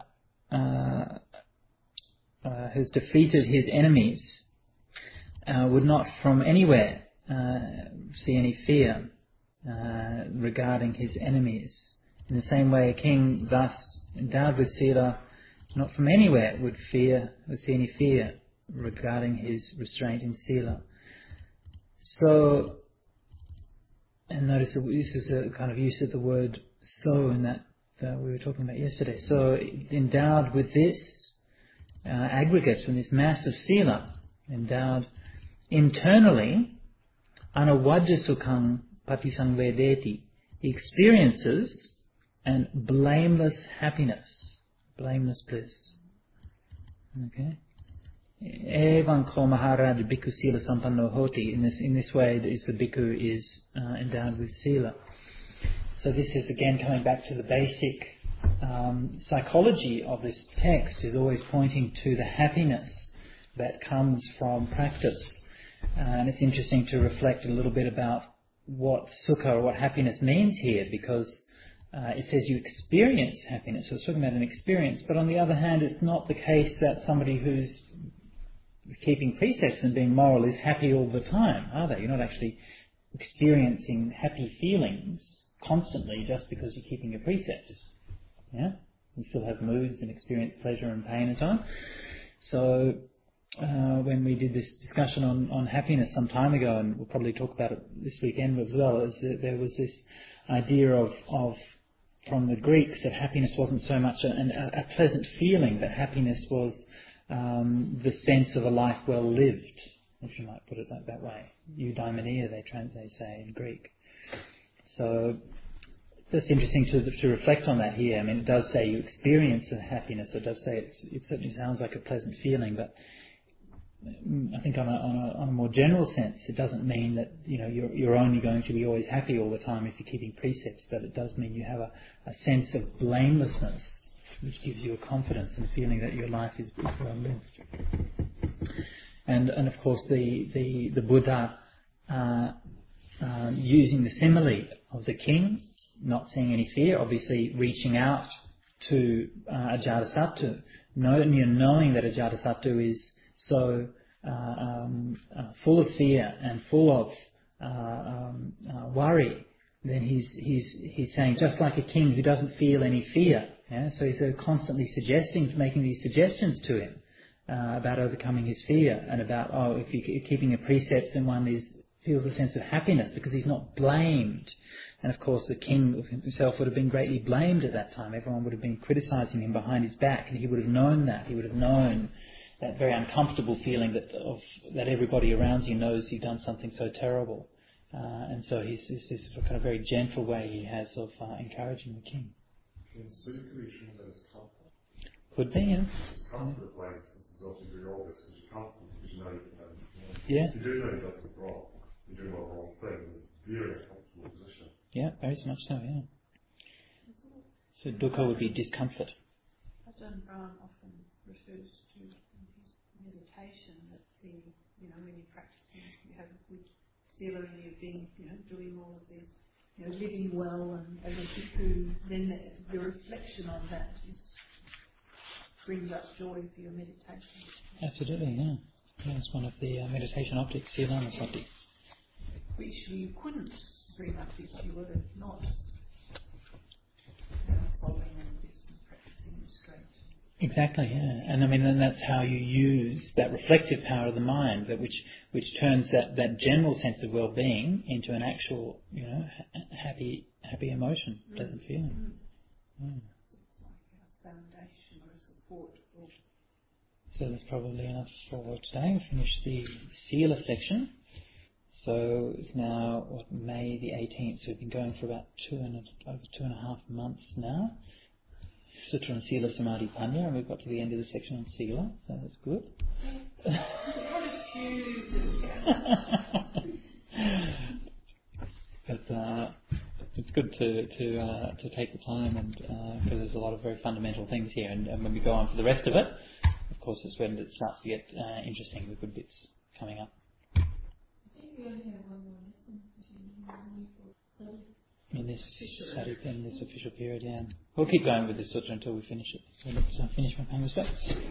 Speaker 1: has defeated his enemies, would not from anywhere see any fear regarding his enemies. In the same way, a king thus endowed with sila, not from anywhere would see any fear regarding his restraint in sila. So, and notice that this is a kind of use of the word so in that we were talking about yesterday. So, endowed with this aggregate from this mass of sila, endowed internally, anavajjasukhang patisangvedeti, he experiences an blameless happiness, blameless bliss. Okay. Evan ko Maharaj bhikkhu sila sampanno hoti. In this way, is the bhikkhu is endowed with sila. So this is again coming back to the basic psychology of this text, is always pointing to the happiness that comes from practice. And it's interesting to reflect a little bit about what sukha or what happiness means here, because it says you experience happiness. So it's talking about an experience. But on the other hand, it's not the case that somebody who's keeping precepts and being moral is happy all the time, are they? You're not actually experiencing happy feelings constantly just because you're keeping your precepts. Yeah? You still have moods and experience pleasure and pain and so on. So when we did this discussion on happiness some time ago, and we'll probably talk about it this weekend as well, is that there was this idea of from the Greeks that happiness wasn't so much a pleasant feeling, but happiness was the sense of a life well lived, if you might put it that way. Eudaimonia, they say in Greek. So it's interesting to reflect on that here. I mean, it does say you experience the happiness. It does say it certainly sounds like a pleasant feeling, but I think on a more general sense, it doesn't mean that you're only going to be always happy all the time if you're keeping precepts, but it does mean you have a sense of blamelessness, which gives you a confidence and a feeling that your life is well lived. And of course the Buddha using the simile of the king not seeing any fear, obviously reaching out to Ajatasattu, knowing that Ajatasattu is so full of fear and full of worry, then he's saying, just like a king who doesn't feel any fear. Yeah? So he's constantly making these suggestions to him about overcoming his fear, and about, if you're keeping a precept, then one feels a sense of happiness because he's not blamed. And of course the king himself would have been greatly blamed at that time. Everyone would have been criticising him behind his back, and he would have known that. He would have known that very uncomfortable feeling that everybody around you knows you've done something so terrible. And so he's this kind of very gentle way he has of encouraging the king. Could be, yeah.
Speaker 4: It's comfort way, since it's also very obvious, because you're comfortable because you know you can know.
Speaker 1: Yeah.
Speaker 4: You do know you've done something wrong. You're doing the wrong thing. It's a very uncomfortable position.
Speaker 1: Yeah, very much so, yeah. So dukkha would be discomfort.
Speaker 2: Ajahn Brahm often refers to in his meditation that when you're practicing, you have a good sila and you've been, doing all of this, living well and as a bhikkhu, then the reflection on that brings up joy for your meditation.
Speaker 1: Absolutely, yeah. It's one of the meditation objects, Silanasati.
Speaker 2: Which you couldn't bring up if you were not following all this and practicing restraint.
Speaker 1: Exactly, yeah. And I mean, and that's how you use that reflective power of the mind, which turns that general sense of well-being into an actual, happy emotion, pleasant feeling. Mm.
Speaker 2: It's like a foundation or a support.
Speaker 1: So that's probably enough for today. We'll finish the sila section. So it's now May the 18th. So we've been going for about over 2.5 months now. Sutra on Sila Samadhi Panya, and we've got to the end of the section on Sila, so that's good. But it's good to take the time, and because there's a lot of very fundamental things here, and when we go on for the rest of it, of course, it's when it starts to get interesting with good bits coming up. In this official period, yeah. We'll keep going with this sutra until we finish it. So let's finish my respects.